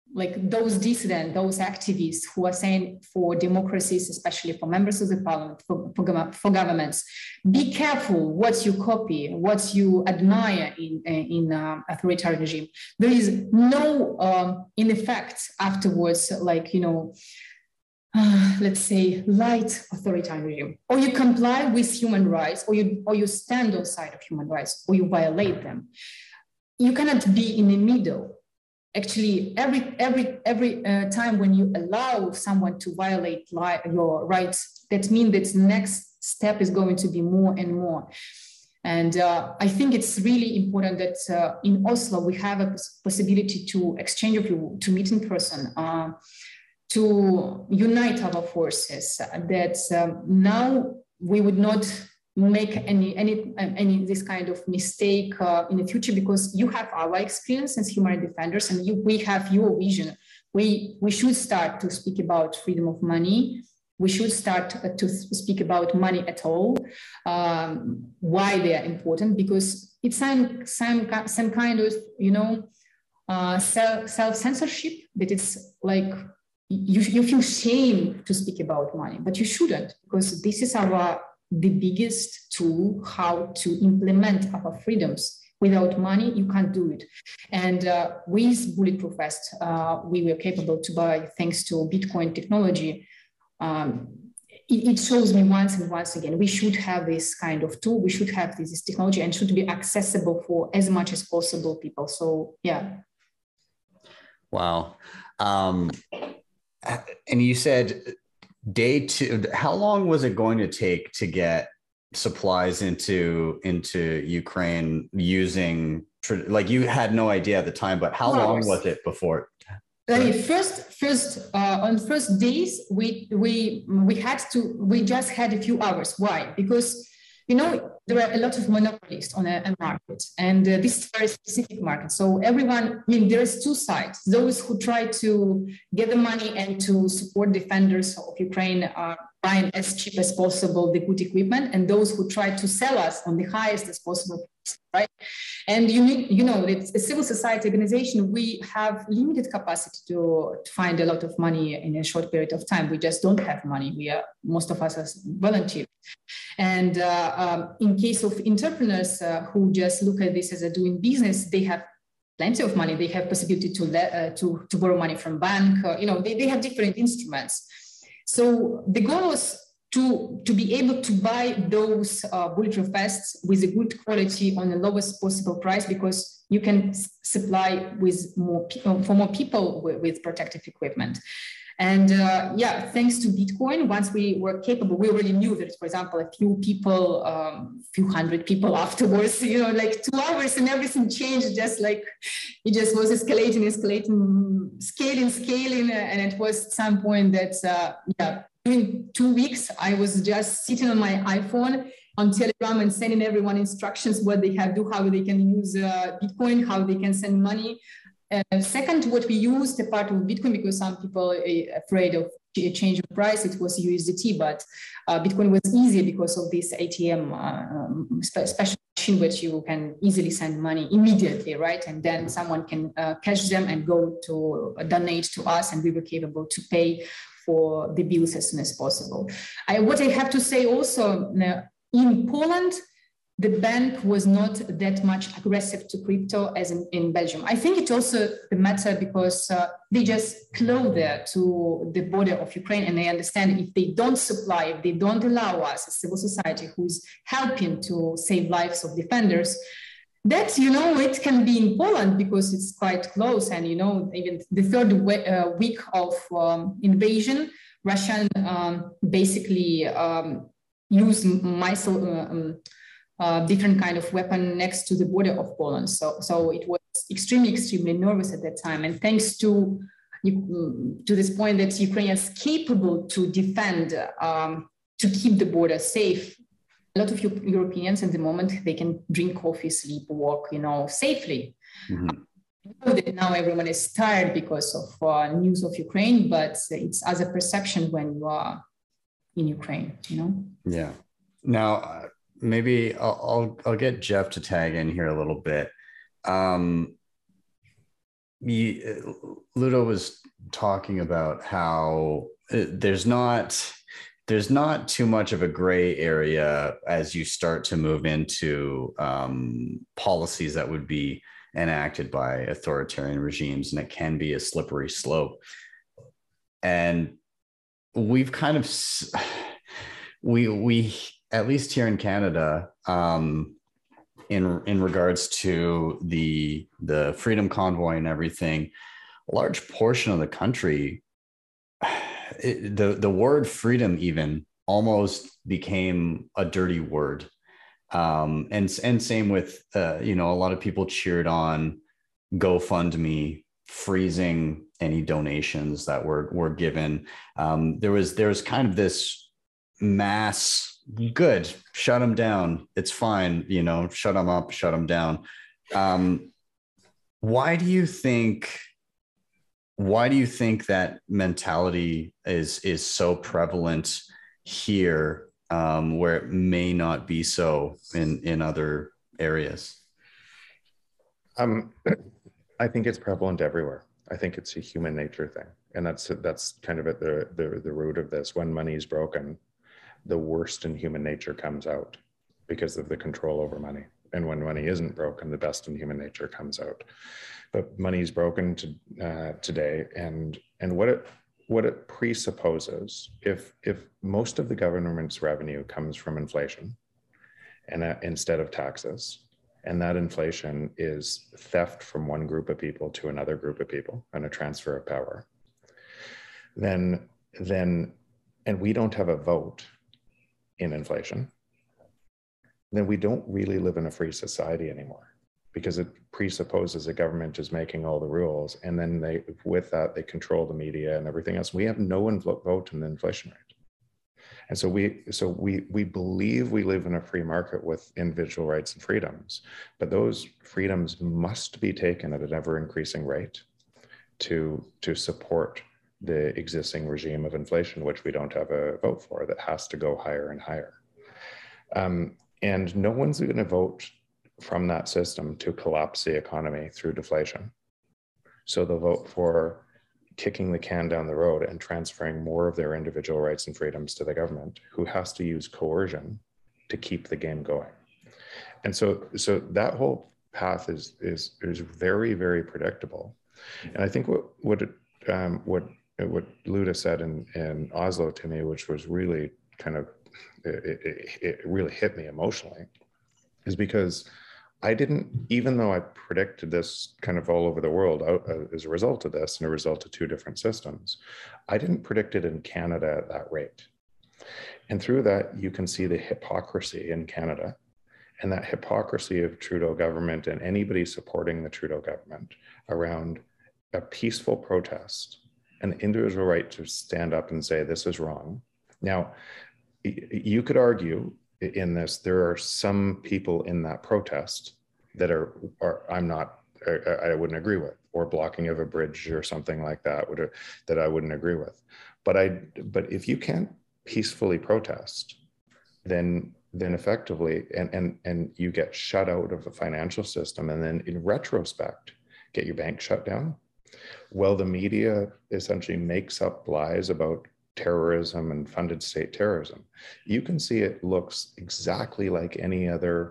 like those dissidents, those activists who are saying for democracies, especially for members of the parliament, for, for, for governments, be careful what you copy, what you admire in, in uh, authoritarian regime. There is no, um, in effect, afterwards, like, you know, uh, let's say, light authoritarian regime. Or you comply with human rights, or you, or you stand on the side of human rights, or you violate them. You cannot be in the middle. Actually, every every every uh, time when you allow someone to violate li- your rights, that means that the next step is going to be more and more. And uh, I think it's really important that uh, in Oslo we have a possibility to exchange of view, to meet in person, uh, to unite our forces. That um, now we would not make any any any this kind of mistake uh, in the future, because you have our experience as human rights defenders, and you, we have your vision. We we should start to speak about freedom of money. We should start to speak about money at all. Um, why they are important? Because it's some some some kind of, you know, uh, self self censorship, that it's like you you feel shame to speak about money, but you shouldn't, because this is our the biggest tool how to implement our freedoms. Without money, you can't do it. And uh, with Bulletproof Vest, uh, we were capable to buy, thanks to Bitcoin technology. Um, it, it shows me once and once again, we should have this kind of tool, we should have this, this technology, and should be accessible for as much as possible people. So, yeah. Wow. Um, and you said, day two, how long was it going to take to get supplies into into Ukraine using, like, you had no idea at the time, but how long was it before? I mean, first, first uh, on first days, we we we had to we just had a few hours. Why? Because, you know, there are a lot of monopolists on a, a market, and uh, this is a very specific market. So everyone, I mean, there's two sides. Those who try to get the money and to support defenders of Ukraine are buying as cheap as possible the good equipment, and those who try to sell us on the highest as possible, right? And you need, you know, it's a civil society organization. We have limited capacity to, to find a lot of money in a short period of time. We just don't have money. We are, most of us are volunteers. And uh, um, in case of entrepreneurs uh, who just look at this as a doing business, they have plenty of money. They have possibility to le- uh, to, to borrow money from bank. Uh, you know, they, they have different instruments. So the goal was to, to be able to buy those uh, Bulletproof vests with a good quality on the lowest possible price, because you can s- supply with more pe- for more people with, with protective equipment. And uh, yeah, thanks to Bitcoin, once we were capable, we already knew that, for example, a few people, um, few hundred people afterwards, you know, like two hours and everything changed, just like it just was escalating, escalating, scaling, scaling. And it was at some point that, uh, yeah, in two weeks, I was just sitting on my iPhone on Telegram and sending everyone instructions, what they have to do, how they can use uh, Bitcoin, how they can send money. Uh, second, what we used, a part of Bitcoin, because some people are afraid of a change of price, it was U S D T, but uh, Bitcoin was easier because of this A T M, uh, um, special machine, which you can easily send money immediately, right? And then someone can uh, cash them and go to uh, donate to us, and we were capable to pay for the bills as soon as possible. I, what I have to say also, uh, in Poland, the bank was not that much aggressive to crypto as in, in Belgium. I think it also the matter because uh, they just closer to the border of Ukraine, and they understand if they don't supply, if they don't allow us, a civil society who's helping to save lives of defenders, that, you know, it can be in Poland because it's quite close. And, you know, even the third we- uh, week of um, invasion, Russian um, basically um, used missile, uh, um, Uh, different kind of weapon next to the border of Poland. So, so it was extremely, extremely nervous at that time. And thanks to, to this point that Ukraine is capable to defend, um, to keep the border safe, a lot of Europeans at the moment, they can drink coffee, sleep, walk, you know, safely. Mm-hmm. I know that now everyone is tired because of uh, news of Ukraine, but it's as a perception when you are in Ukraine, you know? Yeah. Now, uh, maybe I'll, I'll I'll get Jeff to tag in here a little bit. Um, you, Ludo was talking about how uh, there's not there's not too much of a gray area as you start to move into um, policies that would be enacted by authoritarian regimes, and it can be a slippery slope. And we've kind of we we at least here in Canada, um, in in regards to the the Freedom Convoy and everything, a large portion of the country, it, the the word freedom even almost became a dirty word, um, and and same with uh, you know, a lot of people cheered on GoFundMe freezing any donations that were were given. Um, there was there was kind of this mass. Good, shut them down. It's fine, you know, shut them up, shut them down. Um, why do you think? Why do you think that mentality is is so prevalent here, um, where it may not be so in in other areas? Um, I think it's prevalent everywhere. I think it's a human nature thing, and that's that's kind of at the the, the root of this. When money is broken, the worst in human nature comes out because of the control over money. And when money isn't broken, the best in human nature comes out. But money is broken to, uh, today, and and what it what it presupposes, if if most of the government's revenue comes from inflation, and uh, instead of taxes, and that inflation is theft from one group of people to another group of people and a transfer of power, then then and we don't have a vote in inflation, then we don't really live in a free society anymore, because it presupposes a government is making all the rules, and then they, with that, they control the media and everything else. We have no vote in the inflation rate, and so we so we we believe we live in a free market with individual rights and freedoms, but those freedoms must be taken at an ever-increasing rate to to support the existing regime of inflation, which we don't have a vote for, that has to go higher and higher. Um, and no one's going to vote from that system to collapse the economy through deflation. So they'll vote for kicking the can down the road and transferring more of their individual rights and freedoms to the government, who has to use coercion to keep the game going. And so, so that whole path is is is very, very predictable. And I think what what it, um, what what Luda said in, in Oslo to me, which was really kind of, it, it, it really hit me emotionally, is because I didn't, even though I predicted this kind of all over the world uh, as a result of this and a result of two different systems, I didn't predict it in Canada at that rate. And through that, you can see the hypocrisy in Canada, and that hypocrisy of Trudeau government and anybody supporting the Trudeau government around a peaceful protest, an individual right to stand up and say, this is wrong. Now, you could argue in this, there are some people in that protest that are, are I'm not, I, I wouldn't agree with, or blocking of a bridge or something like that would, that I wouldn't agree with. But I, but if you can't peacefully protest, then then effectively, and and and you get shut out of the financial system, and then in retrospect, get your bank shut down. Well, the media essentially makes up lies about terrorism and funded state terrorism. You can see it looks exactly like any other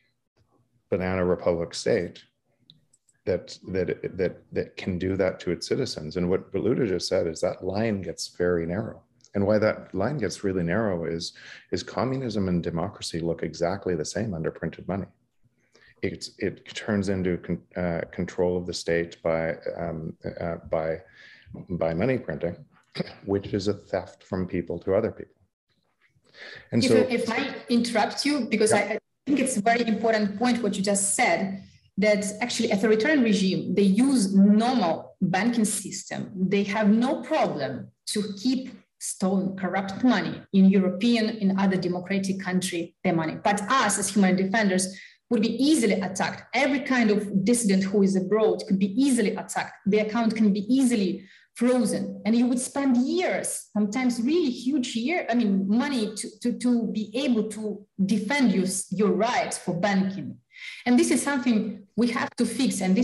banana republic state that that that that can do that to its citizens. And what Luda just said is that line gets very narrow. And why that line gets really narrow is, is communism and democracy look exactly the same under printed money. It's, it turns into con, uh, control of the state by, um, uh, by, by money printing, which is a theft from people to other people. And if, so, if I interrupt you, because yeah. I, I think it's a very important point what you just said, that actually authoritarian regime, they use normal banking system. They have no problem to keep stolen, corrupt money in European, in other democratic country, their money. But us as human defenders would be easily attacked. Every kind of dissident who is abroad could be easily attacked. The account can be easily frozen. And you would spend years, sometimes really huge year, I mean, money to, to, to be able to defend your, your rights for banking. And this is something we have to fix. And this is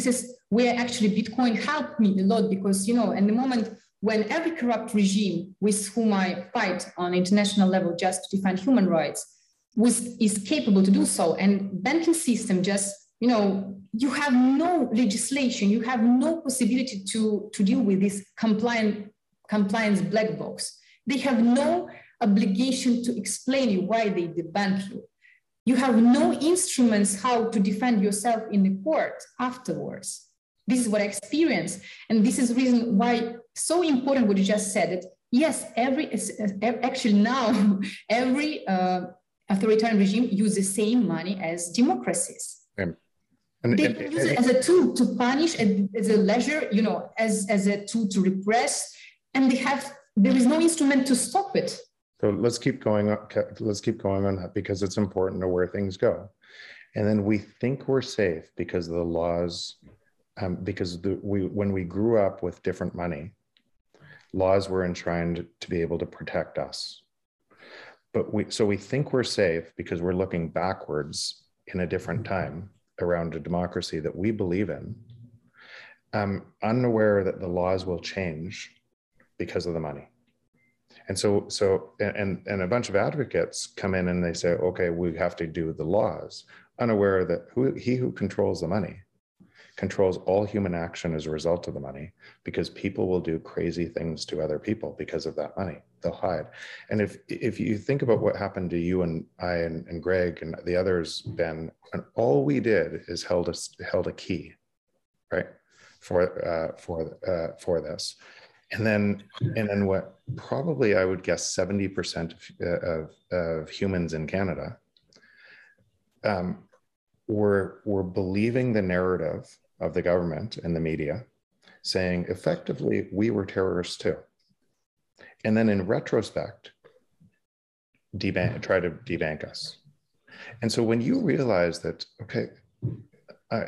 where actually Bitcoin helped me a lot, because, you know, in the moment when every corrupt regime with whom I fight on international level just to defend human rights was, is capable to do so, and banking system just, you know, you have no legislation, you have no possibility to, to deal with this compliant, compliance black box. They have no obligation to explain you why they debank you. You have no instruments how to defend yourself in the court afterwards. This is what I experienced. And this is the reason why so important what you just said, that yes, every, actually now, every uh, authoritarian regime uses the same money as democracies. And, and, they and, use it as a tool to punish, as a leisure, you know, as, as a tool to repress, and they have, there is no instrument to stop it. So let's keep going on, let's keep going on that, because it's important to where things go. And then we think we're safe because of the laws, um, because the, we, when we grew up with different money, laws were enshrined to be able to protect us. But we, so we think we're safe because we're looking backwards in a different time around a democracy that we believe in, um, unaware that the laws will change because of the money. And so, so and, and a bunch of advocates come in and they say, okay, we have to do the laws, unaware that who, he who controls the money controls all human action as a result of the money, because people will do crazy things to other people because of that money. They'll hide. And if if you think about what happened to you and I and, and Greg and the others, Ben, and all we did is held a, held a key, right, for uh, for uh, for this. And then, and then what probably I would guess seventy percent of, of, of humans in Canada um, were, were believing the narrative of the government and the media, saying effectively, we were terrorists too. And then in retrospect, debank, try to debank us. And so when you realize that, okay, Uh,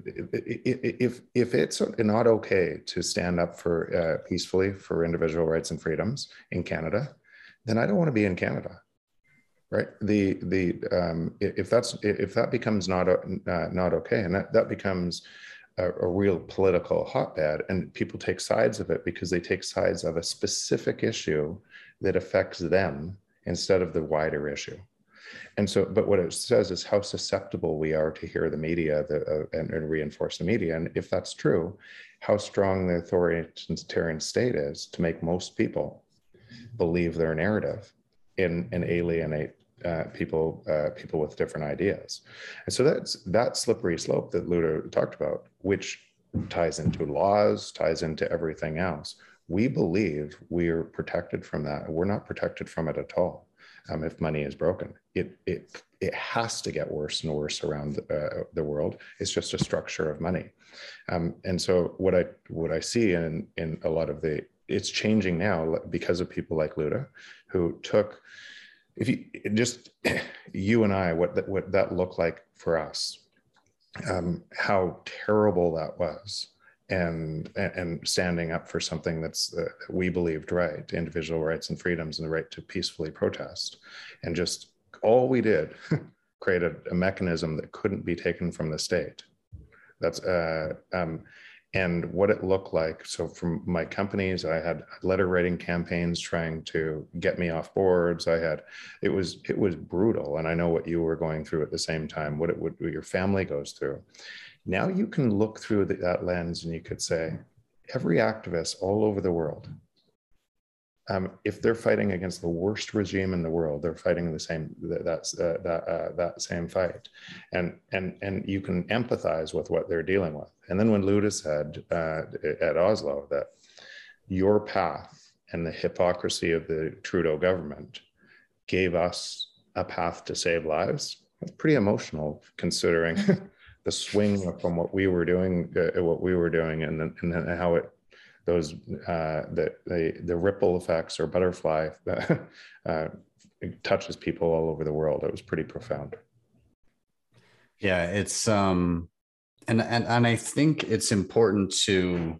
if if it's not okay to stand up for uh, peacefully for individual rights and freedoms in Canada, then I don't want to be in Canada, right? The the um, if that's if that becomes not uh, not okay, and that that becomes a, a real political hotbed, and people take sides of it because they take sides of a specific issue that affects them instead of the wider issue. And so, but what it says is how susceptible we are to hear the media the, uh, and, and reinforce the media. And if that's true, how strong the authoritarian state is to make most people believe their narrative and, and alienate uh, people, uh, people with different ideas. And so that's that slippery slope that Luda talked about, which ties into laws, ties into everything else. We believe we're protected from that. We're not protected from it at all. Um, if money is broken, it it it has to get worse and worse around uh, the world. It's just a structure of money, um, and so what I what I see in in a lot of the it's changing now because of people like Luda, who took, if you just you and I, what that what that looked like for us, um, how terrible that was. And, and standing up for something that's uh, that we believed right, individual rights and freedoms and the right to peacefully protest. And just all we did, created a mechanism that couldn't be taken from the state. That's, uh, um, and what it looked like. So from my companies, I had letter writing campaigns trying to get me off boards. I had, it was, it was brutal. And I know what you were going through at the same time, what it would, what your family goes through. Now you can look through the, that lens and you could say, every activist all over the world, um, if they're fighting against the worst regime in the world, they're fighting the same that that's, uh, that uh, that same fight, and and and you can empathize with what they're dealing with. And then when Luda said uh, at Oslo that your path and the hypocrisy of the Trudeau government gave us a path to save lives, that's pretty emotional considering. The swing from what we were doing, uh, what we were doing, and then, and then how it, those, uh, the, the the ripple effects or butterfly uh, it touches people all over the world. It was pretty profound. Yeah, it's um, and and and I think it's important to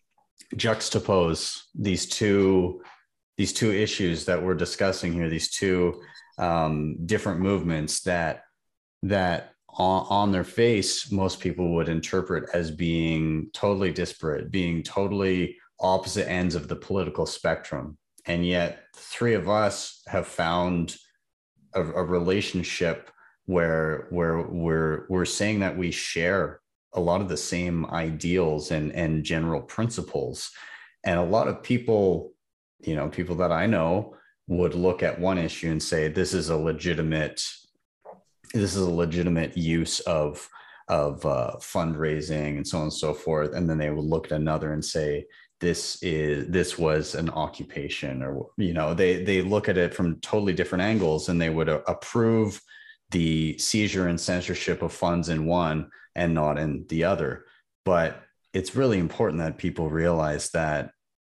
juxtapose these two these two issues that we're discussing here. These two um, different movements that that. on, on their face, most people would interpret as being totally disparate, being totally opposite ends of the political spectrum. And yet, three of us have found a, a relationship where where we're we're saying that we share a lot of the same ideals and and general principles. And a lot of people, you know, people that I know would look at one issue and say, this is a legitimate, this is a legitimate use of of uh, fundraising and so on and so forth. And then they would look at another and say, this is this was an occupation, or, you know, they they look at it from totally different angles, and they would uh, approve the seizure and censorship of funds in one and not in the other. But it's really important that people realize that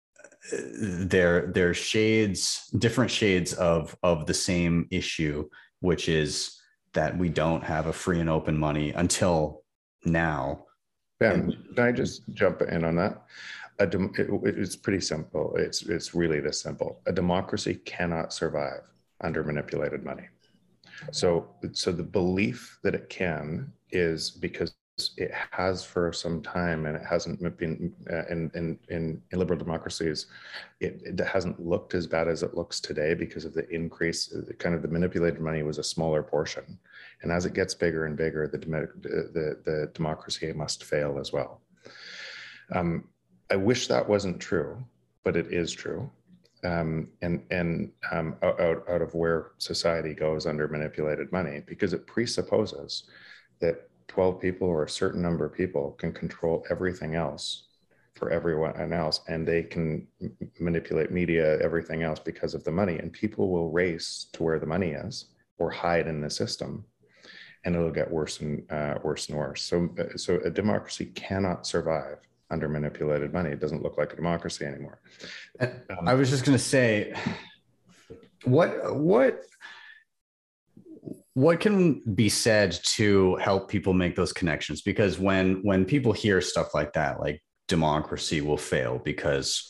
there there's shades, different shades of of the same issue, which is that we don't have a free and open money until now. Ben, can I just jump in on that? A dem- it, it's pretty simple. It's it's really this simple. A democracy cannot survive under manipulated money. So, so the belief that it can is because it has for some time, and it hasn't been uh, in, in in liberal democracies, it, it hasn't looked as bad as it looks today because of the increase. Kind of the manipulated money was a smaller portion, and as it gets bigger and bigger, the the the democracy must fail as well. Um, I wish that wasn't true, but it is true. Um, and and um, out, out of where society goes under manipulated money, because it presupposes that twelve people or a certain number of people can control everything else for everyone else, and they can manipulate media, everything else because of the money, and people will race to where the money is or hide in the system, and it'll get worse and uh, worse and worse. So, so a democracy cannot survive under manipulated money. It doesn't look like a democracy anymore. Um, I was just going to say, what what what can be said to help people make those connections? Because when when people hear stuff like that, like democracy will fail because,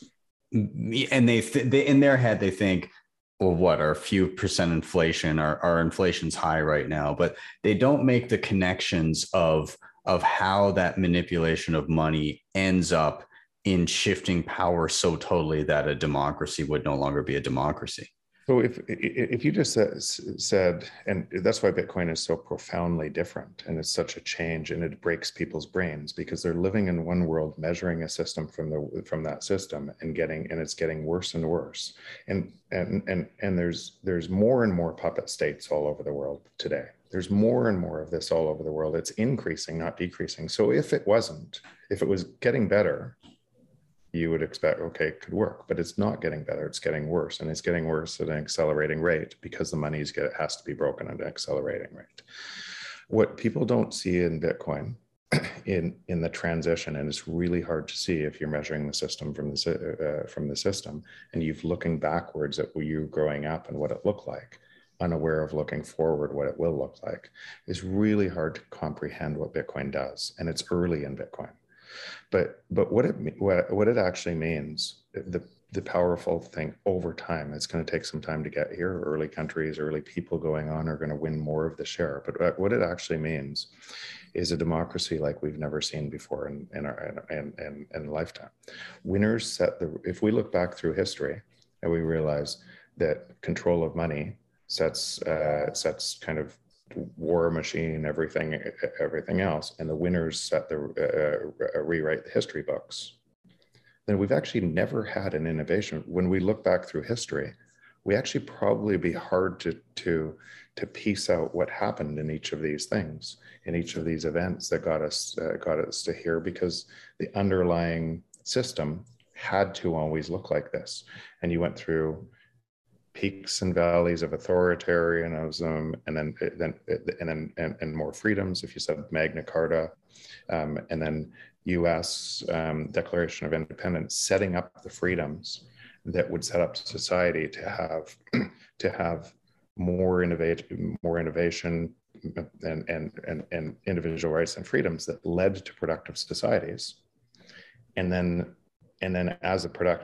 and they, th- they in their head they think, well, what are a few percent inflation? Our our inflation's high right now, but they don't make the connections of of how that manipulation of money ends up in shifting power so totally that a democracy would no longer be a democracy. So if if you just said, and that's why Bitcoin is so profoundly different, and it's such a change, and it breaks people's brains because they're living in one world, measuring a system from the from that system, and getting and it's getting worse and worse, and and and and there's there's more and more puppet states all over the world today. There's more and more of this all over the world. It's increasing, not decreasing. So if it wasn't, if it was getting better, you would expect, okay, it could work, but it's not getting better. It's getting worse, and it's getting worse at an accelerating rate because the money's get, it has to be broken at an accelerating rate. What people don't see in Bitcoin, in in the transition, and it's really hard to see if you're measuring the system from the uh, from the system, and you've looking backwards at you growing up and what it looked like, unaware of looking forward what it will look like, is really hard to comprehend what Bitcoin does, and it's early in Bitcoin. But but what it what, what it actually means, the the powerful thing over time, it's going to take some time to get here. Early countries, early people going on are going to win more of the share. But what it actually means is a democracy like we've never seen before in in our in in, in a lifetime. Winners set the. If we look back through history and we realize that control of money sets uh, sets kind of war machine, everything, everything else, and the winners set the uh, rewrite the history books, then we've actually never had an innovation. When we look back through history, we actually probably be hard to to to piece out what happened in each of these things, in each of these events that got us uh, got us to here, because the underlying system had to always look like this. And you went through peaks and valleys of authoritarianism, and then then and then and, and more freedoms. If you said Magna Carta, um, and then U S um, Declaration of Independence, setting up the freedoms that would set up society to have to have more innovate more innovation and and and and individual rights and freedoms that led to productive societies, and then and then as a product.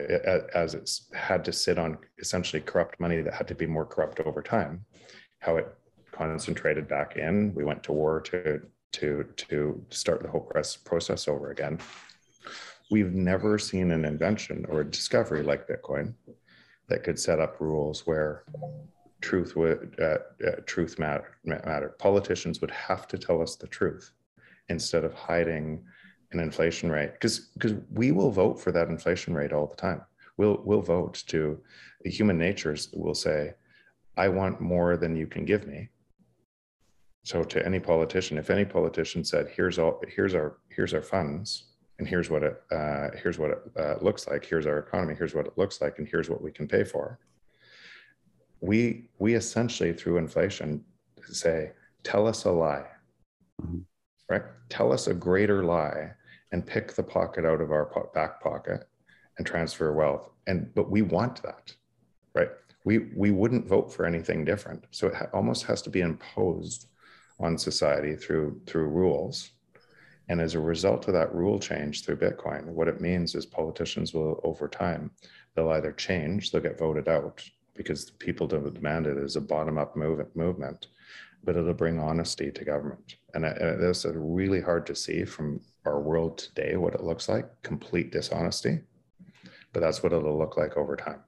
As it's had to sit on essentially corrupt money that had to be more corrupt over time, how it concentrated back in. We went to war to to to start the whole process over again. We've never seen an invention or a discovery like Bitcoin that could set up rules where truth would uh, uh, truth matter, matter. Politicians would have to tell us the truth instead of hiding an inflation rate, because because we will vote for that inflation rate all the time. We'll we'll vote to human natures will say, I want more than you can give me. So to any politician, if any politician said, here's all here's our here's our funds, and here's what it uh, here's what it uh, looks like, here's our economy, here's what it looks like, and here's what we can pay for. We we essentially through inflation say, tell us a lie. Mm-hmm. Right? Tell us a greater lie and pick the pocket out of our po- back pocket and transfer wealth. And but we want that, right? We we wouldn't vote for anything different. So it ha- almost has to be imposed on society through through rules. And as a result of that rule change through Bitcoin, what it means is politicians will, over time, they'll either change, they'll get voted out because people don't demand it as a bottom-up move- movement. But it'll bring honesty to government. And it's really hard to see from our world today what it looks like, complete dishonesty, but that's what it'll look like over time.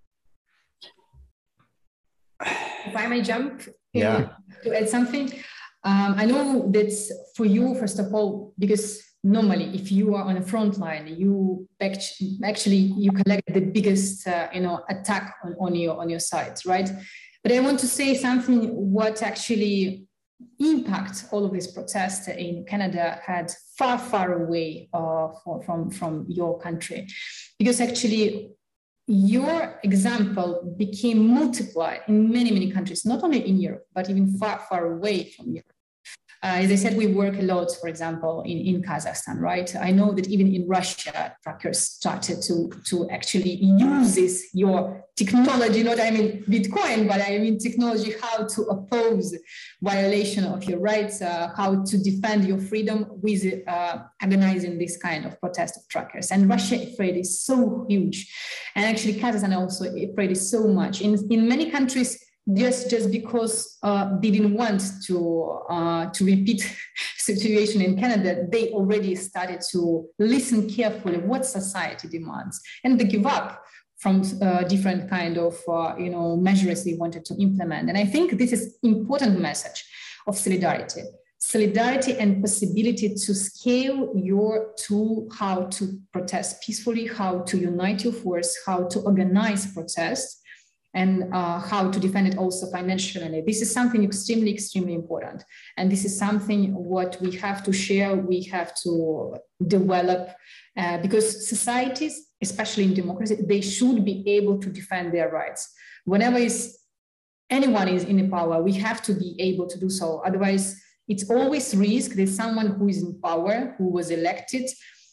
If I may jump yeah. in to add something, um, I know that's for you, first of all, because normally if you are on the front line, you actually, you collect the biggest, uh, you know, attack on, on your on your sides, right? But I want to say something what actually impact all of this protest in Canada had far, far away uh, from, from your country. Because actually your example became multiplied in many, many countries, not only in Europe, but even far, far away from Europe. Uh, as I said, we work a lot, for example, in, in Kazakhstan, right? I know that even in Russia, trackers started to, to actually use this, your technology, not I mean Bitcoin, but I mean technology, how to oppose violation of your rights, uh, how to defend your freedom with uh, organizing this kind of protest of trackers. And Russia afraid is so huge. And actually Kazakhstan also afraid is so much. In, in many countries, just just because uh, they didn't want to uh, to repeat situation in Canada, they already started to listen carefully what society demands, and they give up from uh, different kind of uh, you know measures they wanted to implement. And I think this is important message of solidarity, solidarity and possibility to scale your tool, how to protest peacefully, how to unite your force, how to organize protests, and uh, how to defend it also financially. This is something extremely, extremely important. And this is something what we have to share, we have to develop, uh, because societies, especially in democracy, they should be able to defend their rights. Whenever is, anyone is in power, we have to be able to do so. Otherwise, it's always risk that someone who is in power, who was elected,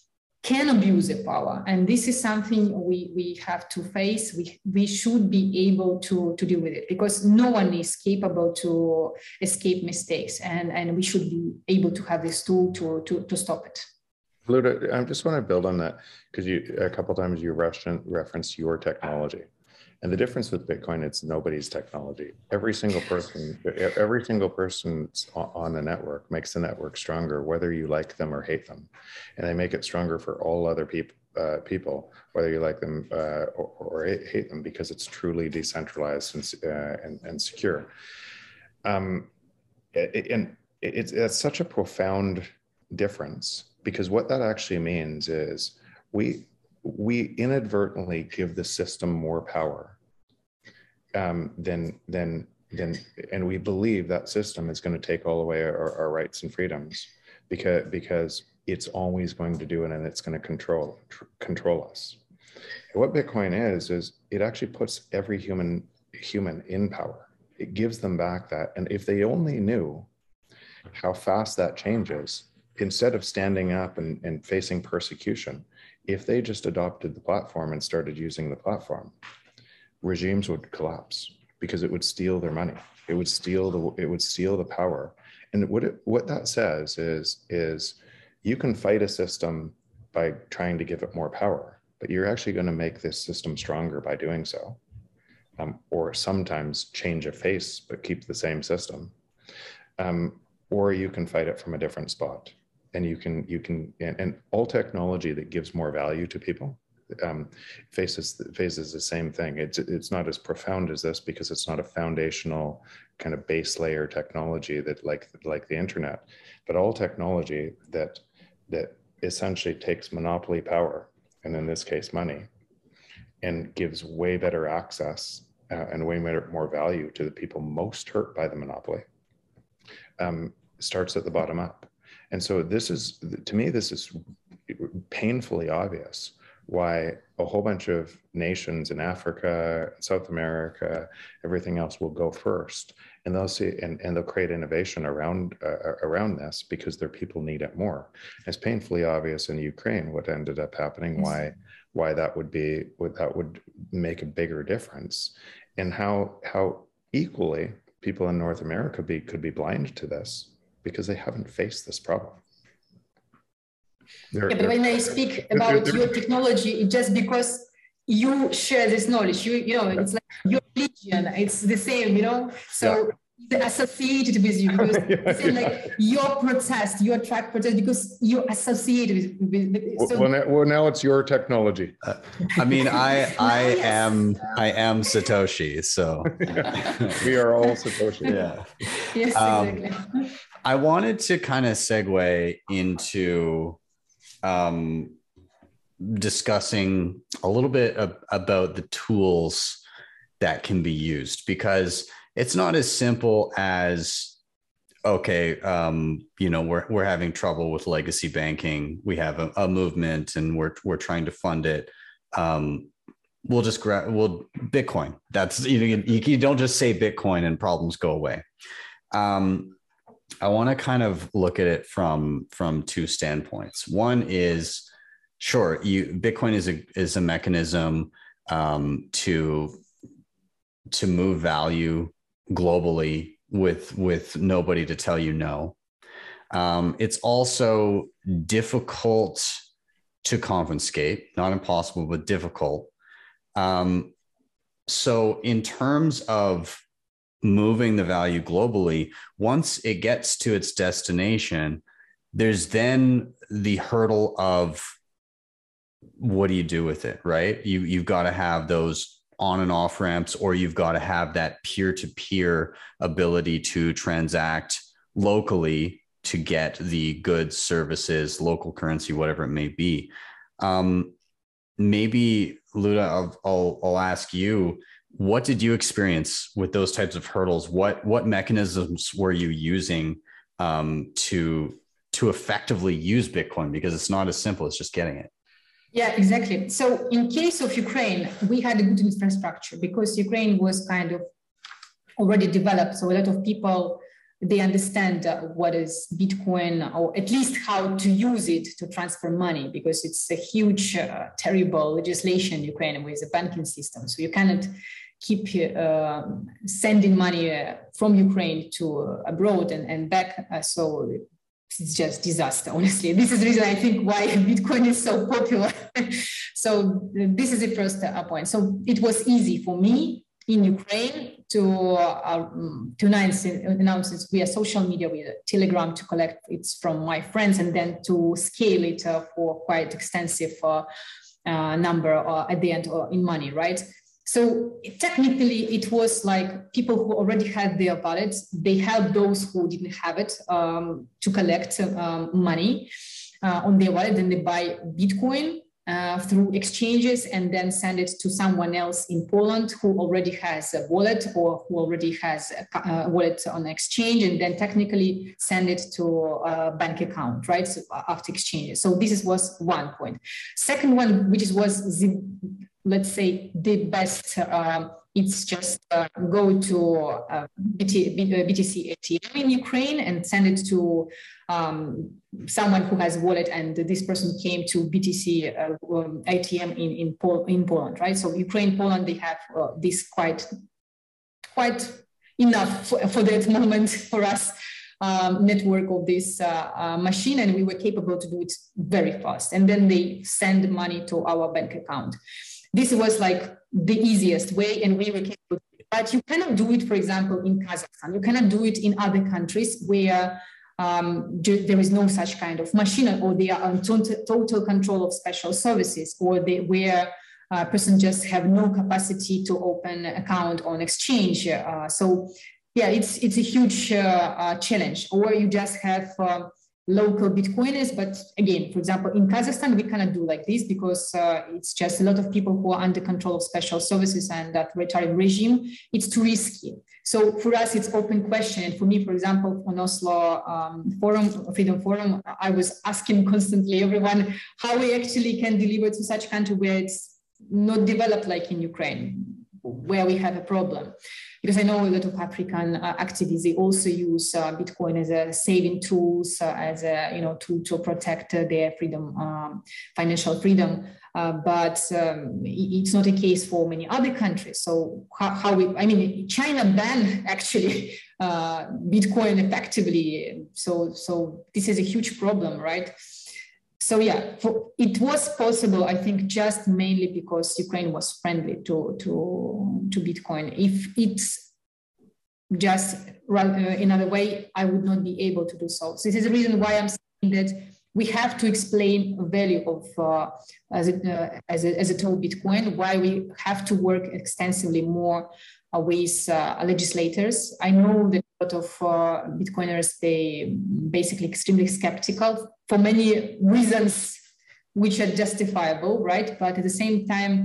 can abuse the power. And this is something we, we have to face. We, we should be able to, to deal with it, because no one is capable to escape mistakes. And, and we should be able to have this tool to, to, to stop it. Luda, I just want to build on that, because you a couple of times you referenced your technology. And the difference with Bitcoin, it's nobody's technology. Every single person, every single person on the network makes the network stronger, whether you like them or hate them. And they make it stronger for all other people, uh, people, whether you like them uh, or, or hate them, because it's truly decentralized and, uh, and, and secure. Um, it, and it's, it's such a profound difference, because what that actually means is we, we inadvertently give the system more power um, than, than, than, and we believe that system is going to take all away our, our rights and freedoms, because, because it's always going to do it, and it's going to control, tr- control us. And what Bitcoin is, is it actually puts every human, human in power. It gives them back that. And if they only knew how fast that changes, instead of standing up and, and facing persecution, if they just adopted the platform and started using the platform, regimes would collapse, because it would steal their money. It would steal the, it would steal the power. And what it, what that says is, is you can fight a system by trying to give it more power, but you're actually going to make this system stronger by doing so. Um, or sometimes change a face, but keep the same system. Um, or you can fight it from a different spot. And you can, you can, and, and all technology that gives more value to people um, faces faces the same thing. It's it's not as profound as this because it's not a foundational kind of base layer technology that like like the internet, but all technology that that essentially takes monopoly power, and in this case money, and gives way better access uh, and way better, more value to the people most hurt by the monopoly, um, starts at the bottom up. And so this is, to me, this is painfully obvious why a whole bunch of nations in Africa, South America, everything else will go first, and they'll see, and, and they'll create innovation around uh, around this because their people need it more. It's painfully obvious in Ukraine what ended up happening, why why that would be, what that would make a bigger difference, and how how equally people in North America be could be blind to this because they haven't faced this problem. They're, yeah, but when I speak about they're, they're, your technology, it's just because you share this knowledge. You, you know, it's like your religion. It's the same, you know. So yeah. associated with you because yeah, it's yeah. like your protest, your track protest because you're associated with. with so, well, now, well, now it's your technology. Uh, I mean, I I yes. am I am Satoshi, so we are all Satoshi. Yeah. Yes, um, exactly. I wanted to kind of segue into um, discussing a little bit of, about the tools that can be used, because it's not as simple as, okay, um, you know, we're we're having trouble with legacy banking. We have a, a movement, and we're we're trying to fund it. Um, we'll just grab, we'll Bitcoin. That's you, you you don't just say Bitcoin and problems go away. Um, I want to kind of look at it from from two standpoints. One is, sure, you Bitcoin is a is a mechanism um, to to move value globally with with nobody to tell you no. Um, it's also difficult to confiscate, not impossible, but difficult. Um, so in terms of moving the value globally, once it gets to its destination, there's then the hurdle of what do you do with it, right? You, you've got to have those on and off ramps, or you've got to have that peer-to-peer ability to transact locally to get the goods, services, local currency, whatever it may be. Um, maybe, Luda, I'll, I'll, I'll ask you, what did you experience with those types of hurdles? What what mechanisms were you using um, to to effectively use Bitcoin? Because it's not as simple as just getting it. Yeah, exactly. So in case of Ukraine, we had a good infrastructure because Ukraine was kind of already developed. So a lot of people, they understand uh, what is Bitcoin, or at least how to use it to transfer money, because it's a huge, uh, terrible legislation in Ukraine with the banking system. So you cannot keep uh, sending money uh, from Ukraine to uh, abroad and, and back. Uh, so it's just disaster, honestly. This is the reason I think why Bitcoin is so popular. So this is the first uh, point. So it was easy for me in Ukraine to uh, to announce it, announce it via social media, via Telegram, to collect it from my friends, and then to scale it uh, for quite extensive uh, uh, number uh, at the end uh, in money, right? So technically, it was like people who already had their wallets, they helped those who didn't have it um, to collect um, money uh, on their wallet, and they buy Bitcoin uh, through exchanges and then send it to someone else in Poland who already has a wallet or who already has a, a wallet on exchange, and then technically send it to a bank account, right? So after exchanges. So this is, was one point. Second one, which is, was the let's say the best, uh, it's just uh, go to uh, B T C A T M in Ukraine and send it to um, someone who has a wallet, and this person came to B T C uh, um, A T M in, in, Pol in Poland, right? So Ukraine, Poland, they have uh, this quite, quite enough for, for that moment for us. Um, network of this uh, uh, machine, and we were capable to do it very fast. And then they send money to our bank account. This was like the easiest way, and we were capable but you cannot do it, for example, in Kazakhstan. You cannot do it in other countries where um, there is no such kind of machine, or they are on total, total control of special services, or they, where a person just have no capacity to open an account on exchange. Uh, so yeah, it's it's a huge uh, uh, challenge. Or you just have uh, local Bitcoiners, but again, for example, in Kazakhstan, we cannot do like this because uh, it's just a lot of people who are under control of special services and that authoritarian regime. It's too risky. So for us, it's open question. And for me, for example, on Oslo um, Forum, Freedom Forum, I was asking constantly everyone how we actually can deliver to such country where it's not developed like in Ukraine, where we have a problem. Because I know a lot of African uh, activists, they also use uh, Bitcoin as a saving tools, uh, as a, you know, tool to protect uh, their freedom, um, financial freedom. Uh, but um, it's not a case for many other countries. So how, how we, I mean, China banned actually uh, Bitcoin effectively. So, so this is a huge problem, right? So yeah, for, it was possible, I think, just mainly because Ukraine was friendly to, to, to Bitcoin. If it's just run uh, another way, I would not be able to do so. So this is the reason why I'm saying that we have to explain the value of uh, as, a, uh, as, a, as a tool Bitcoin, why we have to work extensively more uh, with uh, legislators. I know that a lot of uh, Bitcoiners, they basically extremely skeptical for many reasons which are justifiable, right? But at the same time,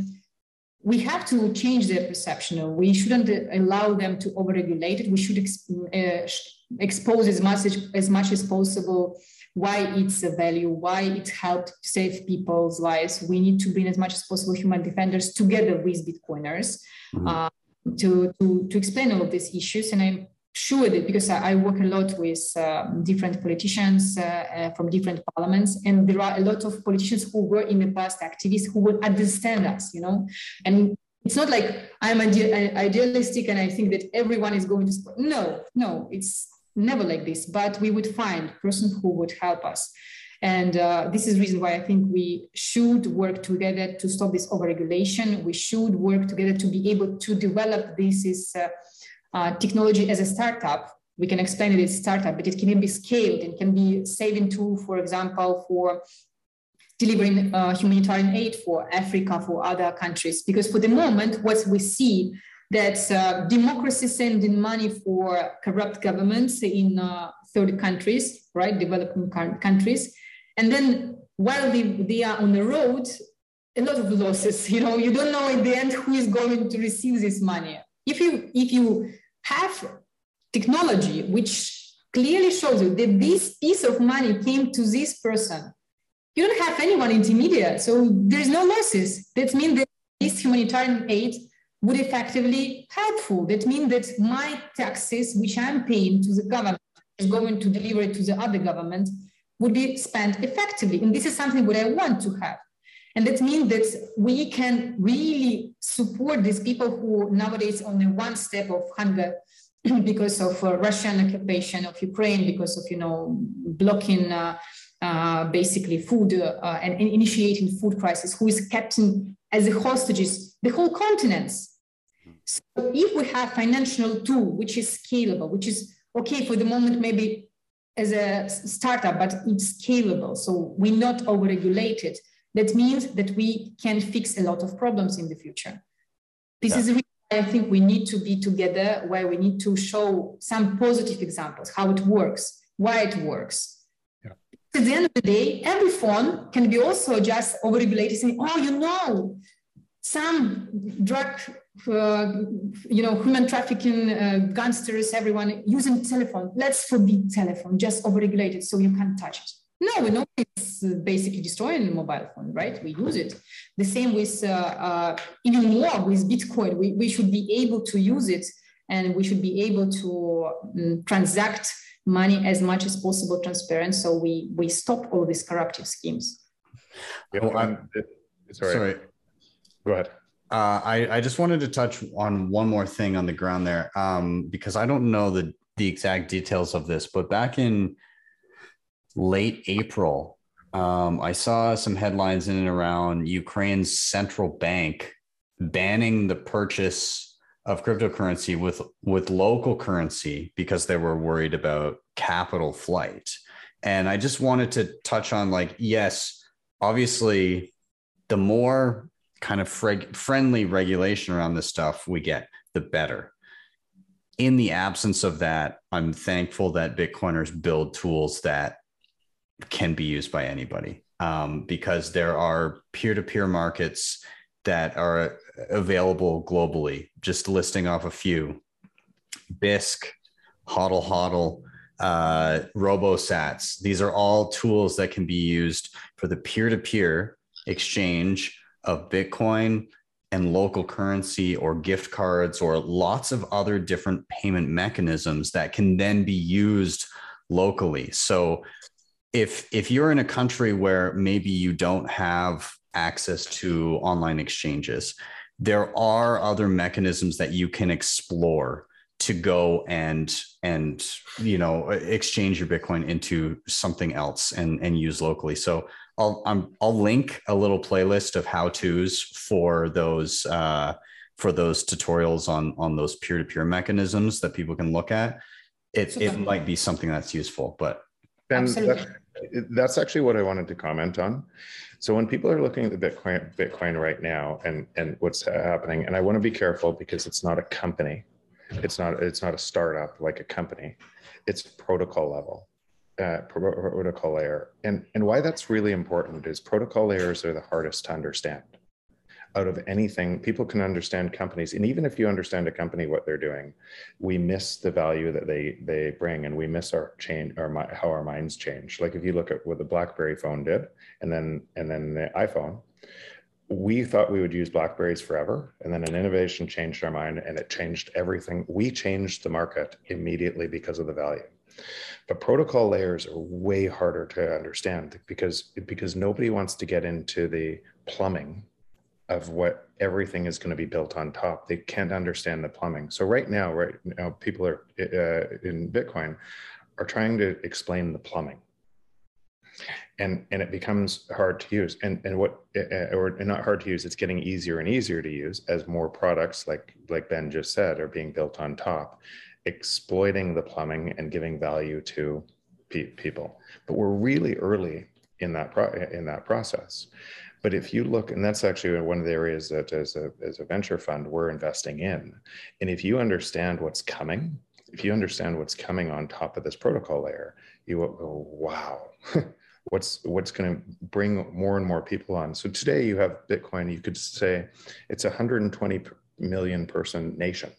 we have to change their perception. We shouldn't allow them to overregulate it. We should ex uh, expose as much as, as much as possible why it's a value, why it helped save people's lives. We need to bring as much as possible human defenders together with Bitcoiners mm-hmm. uh, to, to, to explain all of these issues. And I'm sure that because I, I work a lot with uh, different politicians uh, uh, from different parliaments, and there are a lot of politicians who were in the past activists who will understand us, you know, and it's not like I'm ide idealistic and I think that everyone is going to support. No, no, it's never like this, but we would find persons who would help us. And uh, this is the reason why I think we should work together to stop this overregulation. We should work together to be able to develop this is, uh, uh, technology as a startup. We can explain it as a startup, but it can be scaled and can be saving tool, for example, for delivering uh, humanitarian aid for Africa, for other countries. Because for the moment, what we see that uh, democracy sending money for corrupt governments in uh, third countries, right, developing countries. And then while they, they are on the road, a lot of losses, you know, you don't know in the end who is going to receive this money. If you, if you have technology which clearly shows you that this piece of money came to this person, you don't have anyone intermediate, so there's no losses. That means that this humanitarian aid would effectively helpful. That means that my taxes, which I'm paying to the government, is going to deliver it to the other government, would be spent effectively. And this is something that I want to have. And that means that we can really support these people who nowadays on the one step of hunger because of uh, Russian occupation of Ukraine, because of, you know, blocking uh, uh, basically food uh, and, and initiating food crisis, who is captain as the hostages, the whole continents. So if we have financial tool, which is scalable, which is okay for the moment, maybe as a startup, but it's scalable. So we're not overregulated. That means that we can fix a lot of problems in the future. This yeah. is the reason why I think we need to be together, where we need to show some positive examples, how it works, why it works. Yeah. At the end of the day, every phone can be also just overregulated, saying, oh, you know, some drug, uh, you know, human trafficking, uh, gangsters, everyone using telephone. Let's forbid telephone, just overregulate it so you can't touch it. No, we know it's basically destroying the mobile phone, right? We use it. The same with, uh, uh, even more with Bitcoin. We, we should be able to use it, and we should be able to um, transact money as much as possible transparent, so we, we stop all these corruptive schemes. Yeah, well, I'm, sorry. sorry. Go ahead. Uh, I, I just wanted to touch on one more thing on the ground there, um, because I don't know the, the exact details of this, but back in late April, um, I saw some headlines in and around Ukraine's central bank banning the purchase of cryptocurrency with with local currency because they were worried about capital flight. And I just wanted to touch on, like, yes, obviously, the more kind of freg- friendly regulation around this stuff we get, the better. In the absence of that, I'm thankful that Bitcoiners build tools that can be used by anybody, um, because there are peer-to-peer markets that are available globally. Just listing off a few: Bisq, HODL HODL, uh, RoboSats. These are all tools that can be used for the peer-to-peer exchange of Bitcoin and local currency or gift cards or lots of other different payment mechanisms that can then be used locally. So if if you're in a country where maybe you don't have access to online exchanges, there are other mechanisms that you can explore to go and and you know exchange your Bitcoin into something else and and use locally. So I'll I'm, I'll link a little playlist of how-tos for those uh, for those tutorials on on those peer-to-peer mechanisms that people can look at. It Super. It might be something that's useful, but and that's, that's actually what I wanted to comment on. So when people are looking at the Bitcoin Bitcoin right now and and what's happening, and I want to be careful because it's not a company. It's not, it's not a startup like a company. It's protocol level, uh, protocol layer. And, and why that's really important is protocol layers are the hardest to understand. Out of anything, people can understand companies. And even if you understand a company, what they're doing, we miss the value that they, they bring, and we miss our change, our, how our minds change. Like if you look at what the BlackBerry phone did, and then, and then the iPhone, we thought we would use Blackberries forever, and then an innovation changed our mind, and it changed everything. We changed the market immediately because of the value. But protocol layers are way harder to understand because, because nobody wants to get into the plumbing of what everything is going to be built on top. They can't understand the plumbing. So right now, right now, people are uh, in Bitcoin are trying to explain the plumbing. And, and it becomes hard to use, and, and what, or not hard to use, it's getting easier and easier to use as more products, like, like Ben just said, are being built on top, exploiting the plumbing and giving value to pe people. But we're really early in that, pro in that process. But if you look, and that's actually one of the areas that as a, as a venture fund, we're investing in. And if you understand what's coming, if you understand what's coming on top of this protocol layer, you will go, wow. What's what's going to bring more and more people on. So today you have Bitcoin, you could say it's a one hundred twenty million person nation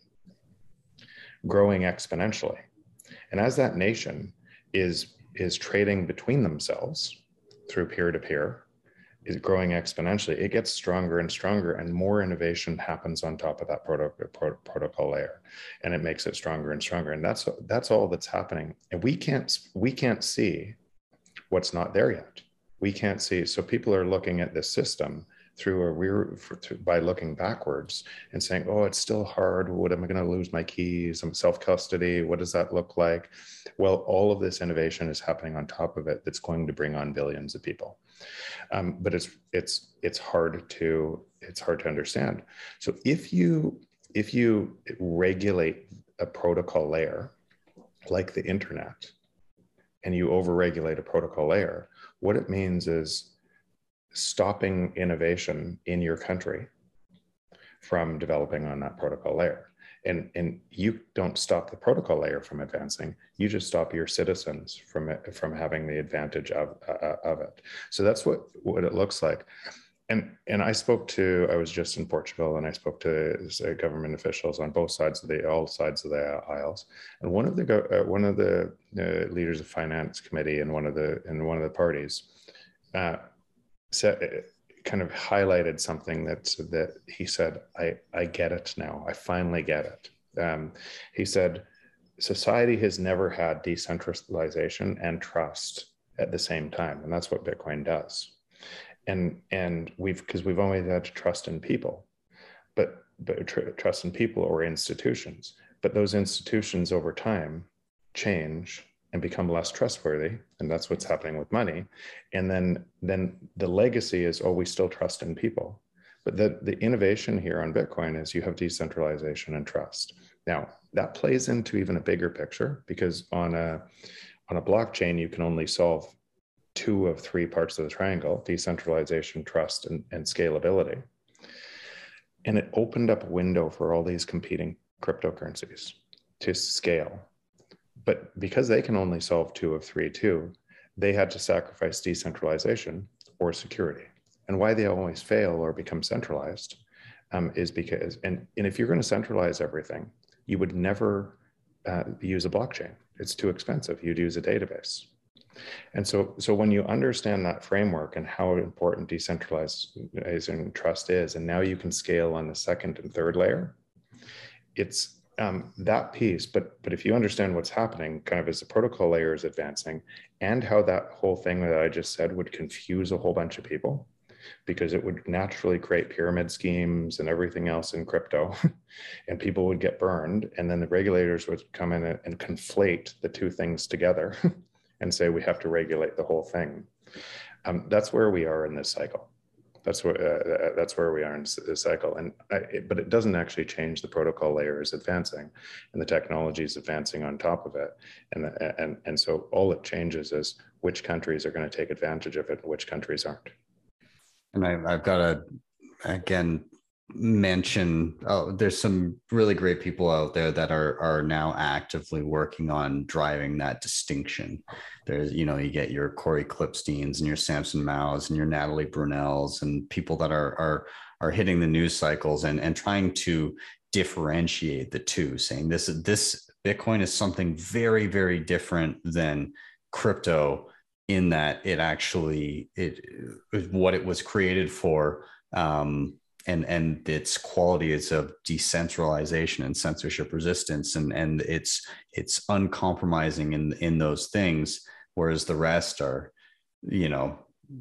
growing exponentially. And as that nation is, is trading between themselves through peer-to-peer, is growing exponentially, it gets stronger and stronger, and more innovation happens on top of that proto pro protocol layer, and it makes it stronger and stronger. And that's, that's all that's happening. And we can't, we can't see what's not there yet. We can't see. So people are looking at this system through a rear, by looking backwards and saying, oh, it's still hard. What am I going to lose my keys? I'm self-custody. What does that look like? Well, all of this innovation is happening on top of it that's going to bring on billions of people. Um, but it's, it's, it's hard to, it's hard to understand. So if you, if you regulate a protocol layer like the internet, and you overregulate a protocol layer, what it means is stopping innovation in your country from developing on that protocol layer. And, and you don't stop the protocol layer from advancing, you just stop your citizens from, it, from having the advantage of, uh, of it. So that's what, what it looks like. And, and I spoke to, I was just in Portugal, and I spoke to uh, government officials on both sides of the, all sides of the aisles. And one of the, uh, one of the uh, leaders of finance committee in one of the, in one of the parties uh, said, kind of highlighted something that, that he said, I, I get it now. I finally get it. Um, he said, society has never had decentralization and trust at the same time. And that's what Bitcoin does. And, and we've, because we've always had to trust in people, but, but tr trust in people or institutions. But those institutions over time change and become less trustworthy. And that's what's happening with money. And then, then the legacy is, oh, we still trust in people. But the, the innovation here on Bitcoin is you have decentralization and trust. Now, that plays into even a bigger picture, because on a, on a blockchain, you can only solve two of three parts of the triangle: decentralization, trust, and, and scalability. And it opened up a window for all these competing cryptocurrencies to scale. But because they can only solve two of three too, they had to sacrifice decentralization or security. And why they always fail or become centralized um, is because, and, and if you're going to centralize everything, you would never uh, use a blockchain. It's too expensive. You'd use a database. And so, so when you understand that framework and how important decentralizing trust is, and now you can scale on the second and third layer, it's um, that piece. But, but if you understand what's happening kind of as the protocol layer is advancing, and how that whole thing that I just said would confuse a whole bunch of people, because it would naturally create pyramid schemes and everything else in crypto, and people would get burned. And then the regulators would come in and conflate the two things together and say, we have to regulate the whole thing. Um, that's where we are in this cycle. That's where, uh, that's where we are in this cycle. And I, it, but it doesn't actually change. The protocol layer is advancing and the technology is advancing on top of it. And, and, and so all it changes is which countries are going to take advantage of it and which countries aren't. And I, I've got to, again, mention, oh, there's some really great people out there that are are now actively working on driving that distinction. There's, you know, you get your Corey Klippsteins and your Samson Maus and your Natalie Brunels and people that are are are hitting the news cycles and and trying to differentiate the two, saying this this Bitcoin is something very, very different than crypto, in that it actually it what it was created for. Um, And, and its quality is of decentralization and censorship resistance, and, and it's it's uncompromising in, in those things, whereas the rest are, you know,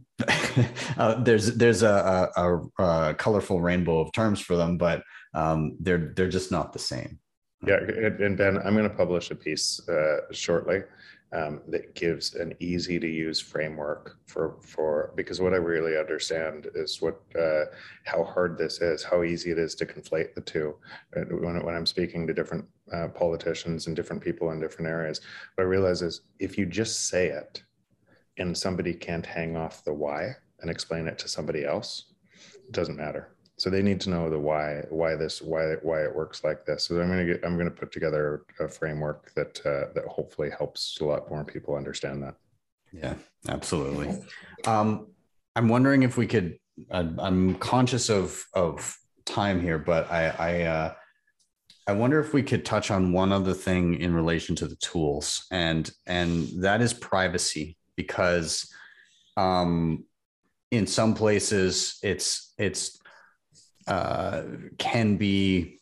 uh, there's there's a, a, a colorful rainbow of terms for them, but um, they're they're just not the same. Yeah, and Ben, I'm going to publish a piece uh, shortly um, that gives an easy to use framework for, for, because what I really understand is what, uh, how hard this is, how easy it is to conflate the two. When, when I'm speaking to different uh, politicians and different people in different areas, what I realize is if you just say it and somebody can't hang off the why and explain it to somebody else, it doesn't matter. So they need to know the why, why this, why, why it works like this. So I'm going to get, I'm going to put together a framework that uh, that hopefully helps a lot more people understand that. Yeah, absolutely. Um, I'm wondering if we could. Uh, I'm conscious of of time here, but I I, uh, I wonder if we could touch on one other thing in relation to the tools, and and that is privacy, because um, in some places it's it's. Uh, can be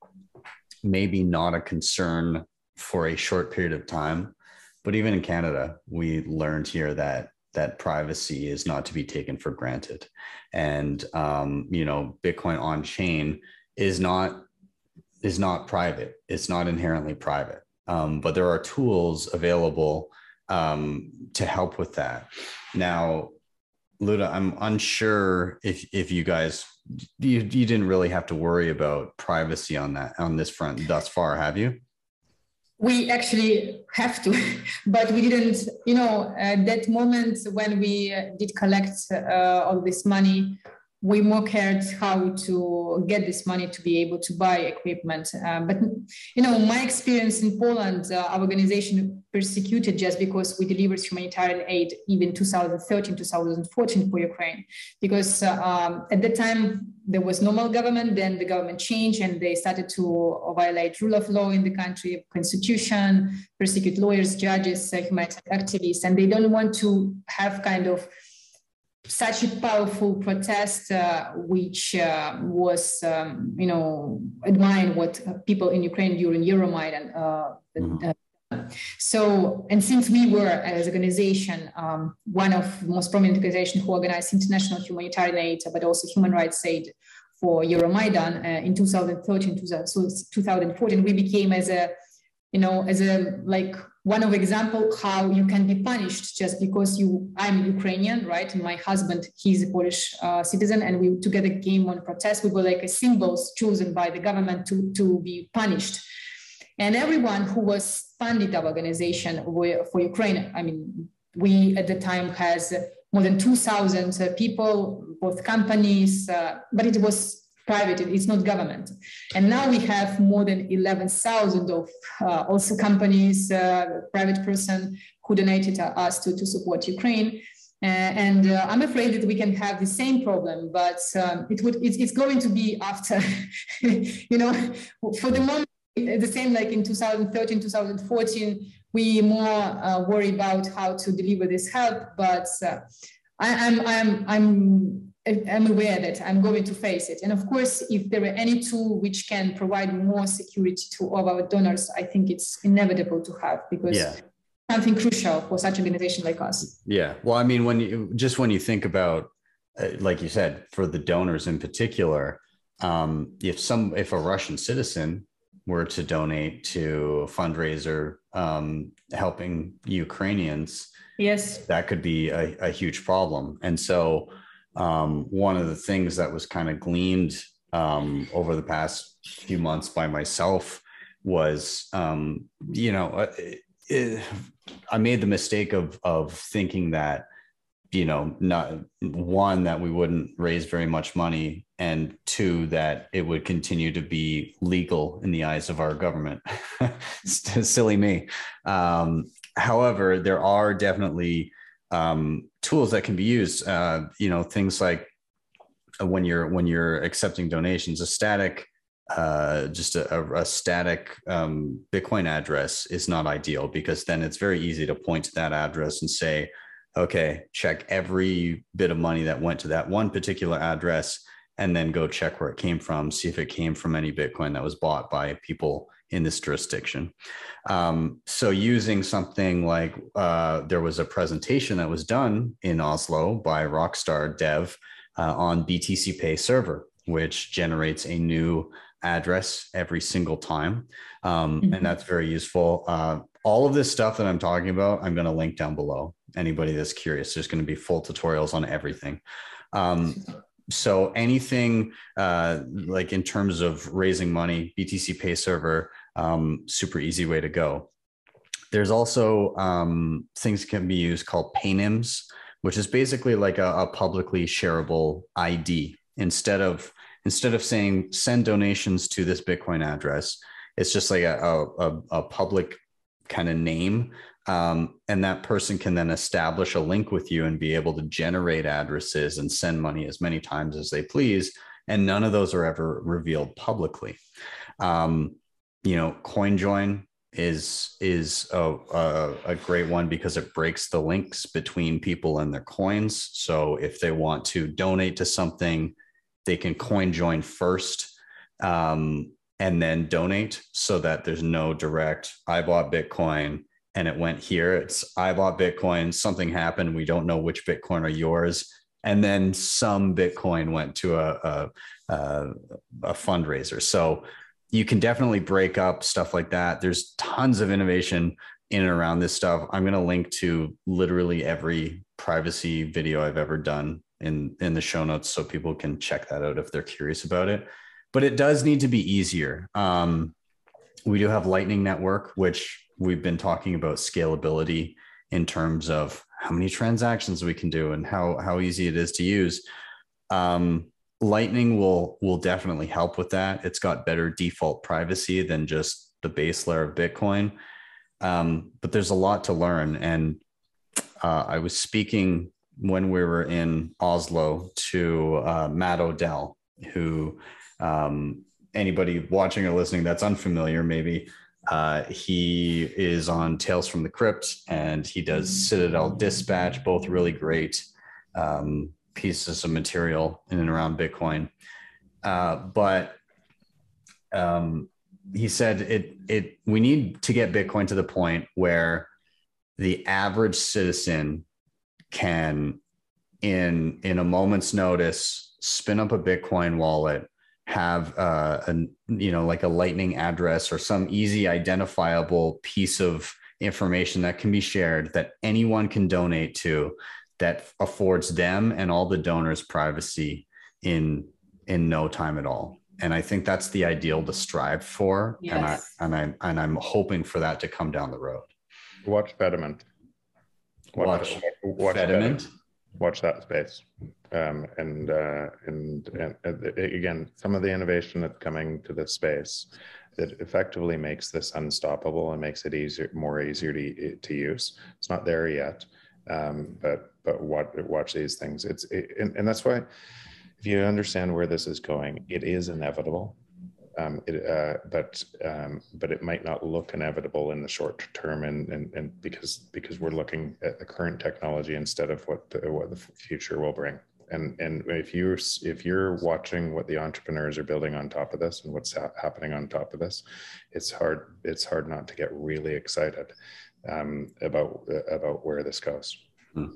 maybe not a concern for a short period of time, but even in Canada, we learned here that that privacy is not to be taken for granted, and um, you know, Bitcoin on chain is not is not private. It's not inherently private, um, but there are tools available um, to help with that. Now, Luda, I'm unsure if if you guys. You, you didn't really have to worry about privacy on that on this front thus far, have you? We actually have to, but we didn't, you know, at that moment when we uh, did collect uh, all this money, we more cared how to get this money to be able to buy equipment. Uh, but, you know, my experience in Poland, uh, our organization persecuted just because we delivered humanitarian aid even two thousand thirteen, two thousand fourteen for Ukraine. Because uh, um, at that time, there was normal government, then the government changed and they started to violate rule of law in the country, constitution, persecute lawyers, judges, uh, humanitarian activists, and they don't want to have kind of such a powerful protest, uh, which uh, was, um, you know, admiring what people in Ukraine during Euromaidan. Uh, mm-hmm. uh, so, and since we were, as an organization, um, one of the most prominent organizations who organized international humanitarian aid, but also human rights aid for Euromaidan uh, in two thousand thirteen, two thousand fourteen, we became as a, you know, as a like one of example how you can be punished just because you I'm Ukrainian, right? And my husband, he's a Polish uh, citizen, and we together came on protest. We were like a symbols chosen by the government to, to be punished. And everyone who was funded our organization were for Ukraine. I mean, we at the time has more than two thousand uh, people, both companies, uh, but it was private, it's not government. And now we have more than eleven thousand of uh, also companies, uh, private person who donated to us to, to support Ukraine. Uh, and uh, I'm afraid that we can have the same problem, but um, it would it's, it's going to be after, you know, for the moment, the same like in two thousand thirteen, two thousand fourteen, we more uh, worry about how to deliver this help, but uh, I, I'm, I'm, I'm I'm aware that I'm going to face it. And of course, if there are any tool which can provide more security to all our donors, I think it's inevitable to have, because yeah. something crucial for such an organization like us. Yeah. Well, I mean, when you just when you think about, uh, like you said, for the donors in particular, um, if some if a Russian citizen were to donate to a fundraiser um, helping Ukrainians, yes, that could be a, a huge problem. And so um, one of the things that was kind of gleaned um, over the past few months by myself was, um, you know, it, it, I made the mistake of of thinking that, you know, not one, that we wouldn't raise very much money, and two, that it would continue to be legal in the eyes of our government. Silly me. Um, however, there are definitely um, tools that can be used. Uh, you know, things like when you're when you're accepting donations, a static, uh, just a, a static um, Bitcoin address is not ideal, because then it's very easy to point to that address and say, okay, check every bit of money that went to that one particular address, and then go check where it came from, see if it came from any Bitcoin that was bought by people in this jurisdiction. Um, so using something like, uh, there was a presentation that was done in Oslo by Rockstar Dev uh, on B T C Pay server, which generates a new address every single time. Um, mm-hmm. And that's very useful. Uh, all of this stuff that I'm talking about, I'm going to link down below. Anybody that's curious, there's going to be full tutorials on everything. Um, so anything uh, like in terms of raising money, B T C Pay server, um, super easy way to go. There's also um, things that can be used called Paynims, which is basically like a, a publicly shareable I D. Instead of instead of saying send donations to this Bitcoin address, it's just like a, a, a public kind of name. Um, and that person can then establish a link with you and be able to generate addresses and send money as many times as they please. And none of those are ever revealed publicly. Um, you know, CoinJoin is, is a, a, a great one because it breaks the links between people and their coins. So if they want to donate to something, they can CoinJoin first, um, and then donate, so that there's no direct, I bought Bitcoin and it went here. It's I bought Bitcoin, something happened, we don't know which Bitcoin are yours, and then some Bitcoin went to a, a, a, a fundraiser. So you can definitely break up stuff like that. There's tons of innovation in and around this stuff. I'm going to link to literally every privacy video I've ever done in, in the show notes, so people can check that out if they're curious about it. But it does need to be easier. Um, we do have Lightning Network, which we've been talking about scalability in terms of how many transactions we can do and how, how easy it is to use. Um, Lightning will, will definitely help with that. It's got better default privacy than just the base layer of Bitcoin. Um, but there's a lot to learn. And uh, I was speaking when we were in Oslo to uh, Matt Odell, who um, anybody watching or listening that's unfamiliar, maybe, uh, he is on Tales from the Crypt, and he does Citadel Dispatch, both really great um, pieces of material in and around Bitcoin. Uh, but um, he said it, it, we need to get Bitcoin to the point where the average citizen can, in, in a moment's notice, spin up a Bitcoin wallet, have uh, a, you know, like a Lightning address or some easy identifiable piece of information that can be shared, that anyone can donate to, that affords them and all the donors privacy in in no time at all. And I think that's the ideal to strive for. Yes. And I and I and I'm hoping for that to come down the road. Watch Fediment. Watch, watch, watch Fediment. Fediment. Watch that space. Um, and, uh, and and and again, some of the innovation that's coming to this space that effectively makes this unstoppable and makes it easier, more easier to to use. It's not there yet, um, but but watch watch these things. It's it, and, and that's why, if you understand where this is going, it is inevitable. Um, it, uh, but um, but it might not look inevitable in the short term, and and, and because because we're looking at the current technology instead of what the, what the future will bring. And and if you're if you're watching what the entrepreneurs are building on top of this and what's ha- happening on top of this, it's hard it's hard not to get really excited um, about uh, about where this goes. Hmm.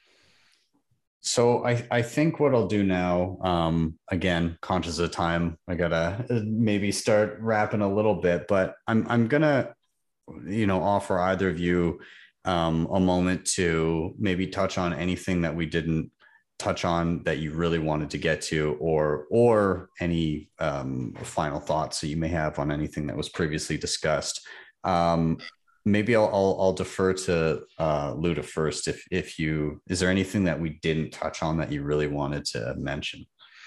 So I, I think what I'll do now, um, again, conscious of time, I gotta maybe start wrapping a little bit, but I'm I'm gonna, you know, offer either of you um, a moment to maybe touch on anything that we didn't touch on that you really wanted to get to, or or any um, final thoughts that you may have on anything that was previously discussed. Um, Maybe I'll, I'll I'll defer to uh, Luda first. If if you is there anything that we didn't touch on that you really wanted to mention?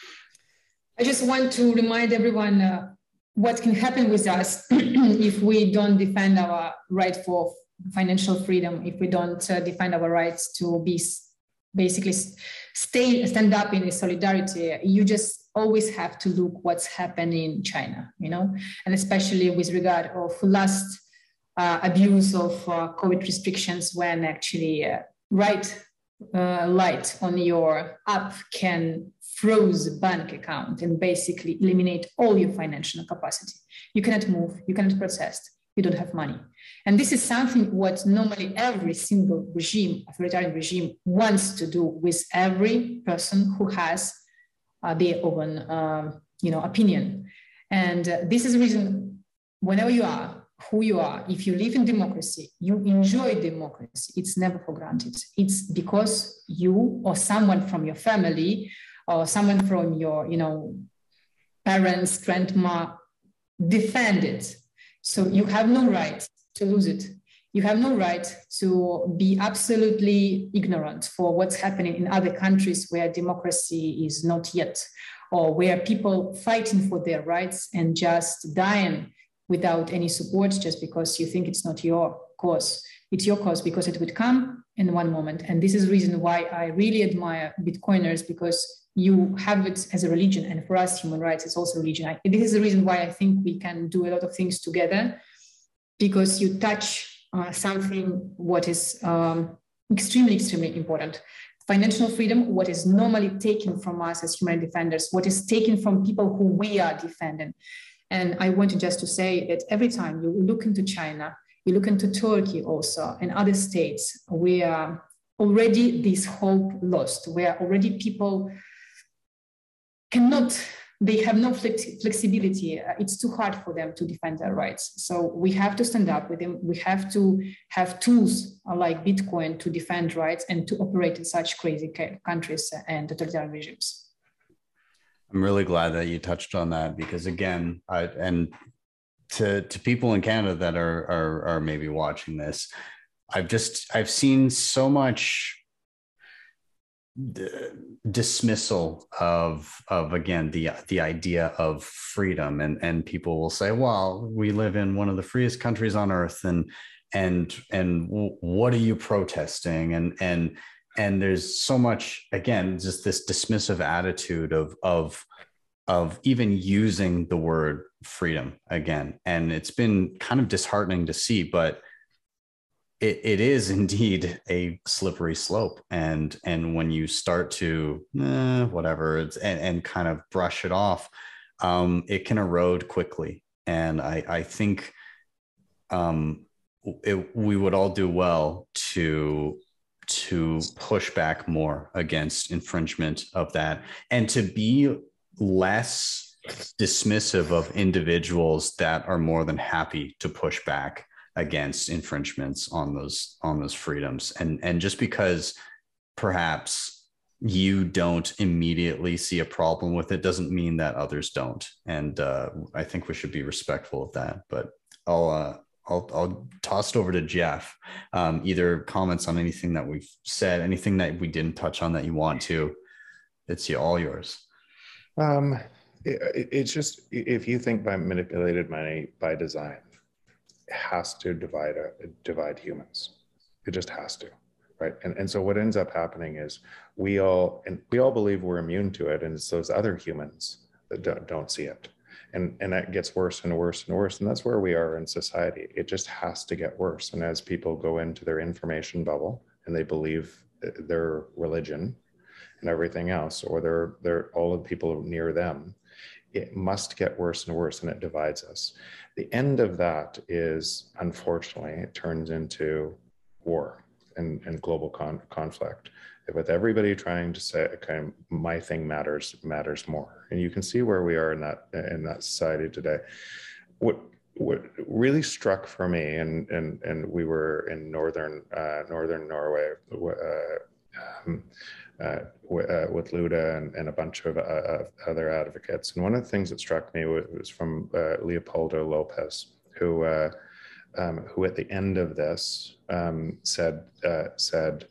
I just want to remind everyone uh, what can happen with us if we don't defend our right for financial freedom, if we don't uh, defend our rights to be basically stay stand up in solidarity. You just always have to look what's happening in China, you know, and especially with regard of last. Uh, abuse of uh, COVID restrictions, when actually uh, right uh, light on your app can froze bank account and basically eliminate all your financial capacity. You cannot move, you cannot protest, you don't have money. And this is something what normally every single regime, authoritarian regime, wants to do with every person who has uh, their own um, you know, opinion. And uh, this is the reason, whenever you are, who you are, if you live in democracy, you enjoy democracy, it's never for granted. It's because you or someone from your family or someone from your, you know, parents, grandma defend it. So you have no right to lose it. You have no right to be absolutely ignorant for what's happening in other countries where democracy is not yet, or where people fighting for their rights and just dying without any support just because you think it's not your cause. It's your cause because it would come in one moment. And this is the reason why I really admire Bitcoiners, because you have it as a religion. And for us, human rights is also religion. I, this is the reason why I think we can do a lot of things together, because you touch uh, something what is um, extremely, extremely important. Financial freedom, what is normally taken from us as human defenders, what is taken from people who we are defending. And I wanted just to say that every time you look into China, you look into Turkey also and other states where already this hope lost, where already people cannot, they have no flex- flexibility. It's too hard for them to defend their rights. So we have to stand up with them. We have to have tools like Bitcoin to defend rights and to operate in such crazy countries and totalitarian regimes. I'm really glad that you touched on that, because again, I, and to to people in Canada that are, are are maybe watching this, I've just I've seen so much d- dismissal of of again the the idea of freedom, and and people will say, well, we live in one of the freest countries on earth, and and and what are you protesting, and and And there's so much, again, just this dismissive attitude of, of, of even using the word freedom again. And it's been kind of disheartening to see, but it, it is indeed a slippery slope. And, and when you start to, eh, whatever, it's, and, and kind of brush it off, um, it can erode quickly. And I, I think um, it, we would all do well to to push back more against infringement of that, and to be less dismissive of individuals that are more than happy to push back against infringements on those on those freedoms. And and just because perhaps you don't immediately see a problem with it doesn't mean that others don't. And uh, I think we should be respectful of that. But I'll uh, I'll, I'll toss it over to Jeff. Um, either comments on anything that we've said, anything that we didn't touch on that you want to. It's all yours. Um, it, it's just, if you think by manipulated money by design, it has to divide a, divide humans. It just has to, right? And and so what ends up happening is we all and we all believe we're immune to it, and it's those other humans that don't, don't see it. And, and that gets worse and worse and worse. And that's where we are in society. It just has to get worse. And as people go into their information bubble and they believe their religion and everything else, or they're, they're all of the people near them, it must get worse and worse, and it divides us. The end of that is, unfortunately, it turns into war and, and global con- conflict. With everybody trying to say, okay, my thing matters matters more, and you can see where we are in that in that society today. What what really struck for me, and and and we were in northern uh, northern Norway uh, um, uh, w- uh, with Luda and, and a bunch of uh, other advocates, and one of the things that struck me was, was from uh, Leopoldo Lopez, who uh, um, who at the end of this um, said uh, said.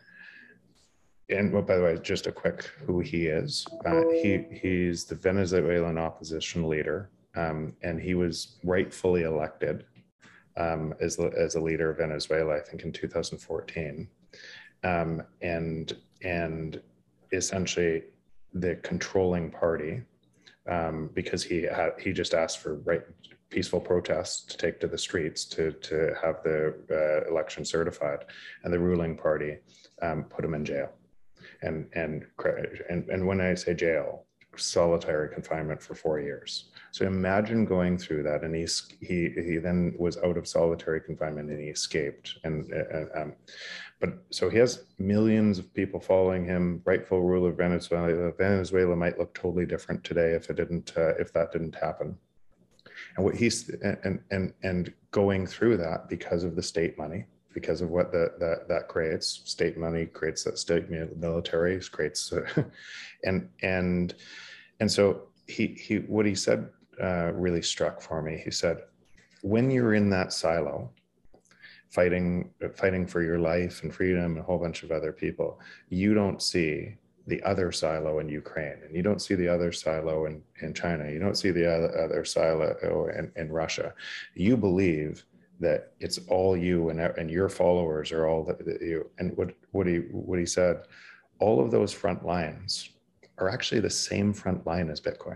And well, by the way, just a quick who he is. Uh, he he's the Venezuelan opposition leader, um, and he was rightfully elected um, as as a leader of Venezuela, I think, in two thousand fourteen, um, and and essentially the controlling party, um, because he had he just asked for right peaceful protests to take to the streets to to have the uh, election certified, and the ruling party um, put him in jail. And, and and and when I say jail, solitary confinement for four years. So imagine going through that, and he he he then was out of solitary confinement and he escaped. And, and um, but so he has millions of people following him. Rightful ruler of Venezuela. Venezuela might look totally different today if it didn't uh, if that didn't happen. And what he's and and and going through that because of the state money. Because of what the, that that creates, state money creates that state military creates, uh, and and and so he he what he said uh, really struck for me. He said, when you're in that silo, fighting fighting for your life and freedom and a whole bunch of other people, you don't see the other silo in Ukraine, and you don't see the other silo in, in China. You don't see the other, other silo in, in Russia. You believe that it's all you and, and your followers are all that, that you, and what, what he what he said, all of those front lines are actually the same front line as Bitcoin.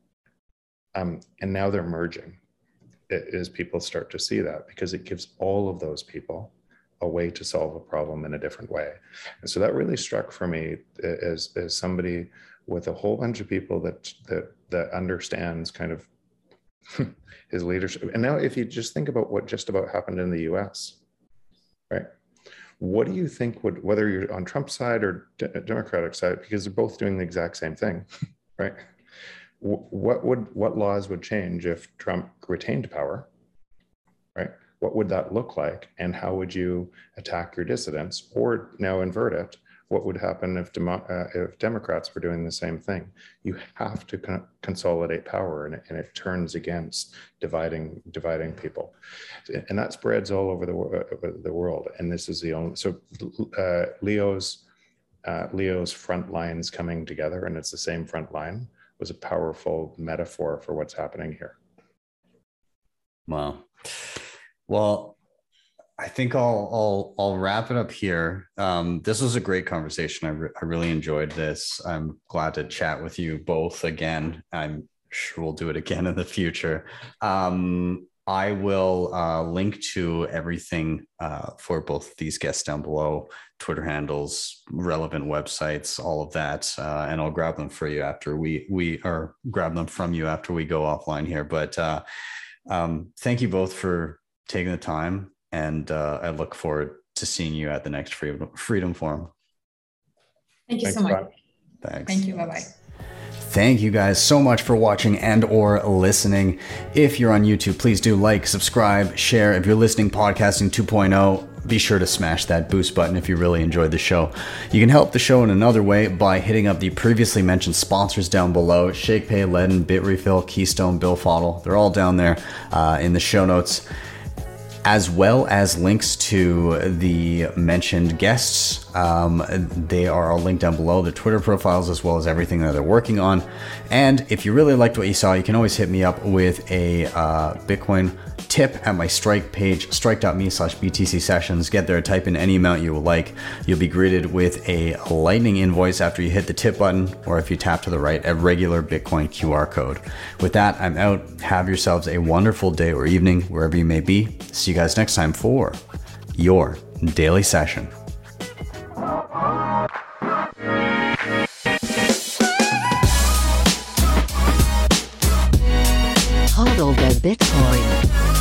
Um, and now they're merging as people start to see that, because it gives all of those people a way to solve a problem in a different way. And so that really struck for me as, as somebody with a whole bunch of people that, that, that understands kind of his leadership. And now if you just think about what just about happened in the U S, right? What do you think would, whether you're on Trump's side or de- Democratic side, because they're both doing the exact same thing, right? What would, what laws would change if Trump retained power, right? What would that look like? And how would you attack your dissidents? Or now invert it, what would happen if, demo, uh, if Democrats were doing the same thing? You have to con- consolidate power, and it, and it turns against dividing dividing people, and that spreads all over the uh, the world. And this is the only so uh, Leo's uh, Leo's front lines coming together, and it's the same front line, was a powerful metaphor for what's happening here. Wow. Well, I think I'll I'll I'll wrap it up here. Um, this was a great conversation. I, re- I really enjoyed this. I'm glad to chat with you both again. I'm sure we'll do it again in the future. Um, I will uh, link to everything uh, for both these guests down below, Twitter handles, relevant websites, all of that, uh, and I'll grab them for you after we we or grab them from you after we go offline here. But uh, um, thank you both for taking the time. And uh, I look forward to seeing you at the next Freedom, Freedom Forum. Thank you Thanks, so much. Bob. Thanks. Thank you. Bye-bye. Thank you guys so much for watching and or listening. If you're on YouTube, please do like, subscribe, share. If you're listening podcasting two point oh, be sure to smash that boost button if you really enjoyed the show. You can help the show in another way by hitting up the previously mentioned sponsors down below. ShakePay, Ledn, BitRefill, Keystone, Billfodl. They're all down there uh, in the show notes, as well as links to the mentioned guests. Um, they are all linked down below, their Twitter profiles, as well as everything that they're working on. And if you really liked what you saw, you can always hit me up with a uh, Bitcoin tip at my Strike page, strike.me slash BTC sessions. Get there, type in any amount you would like. You'll be greeted with a Lightning invoice after you hit the tip button, or if you tap to the right, a regular Bitcoin Q R code. With that, I'm out. Have yourselves a wonderful day or evening, wherever you may be. See you guys next time for your daily session. Hodl the Bitcoin.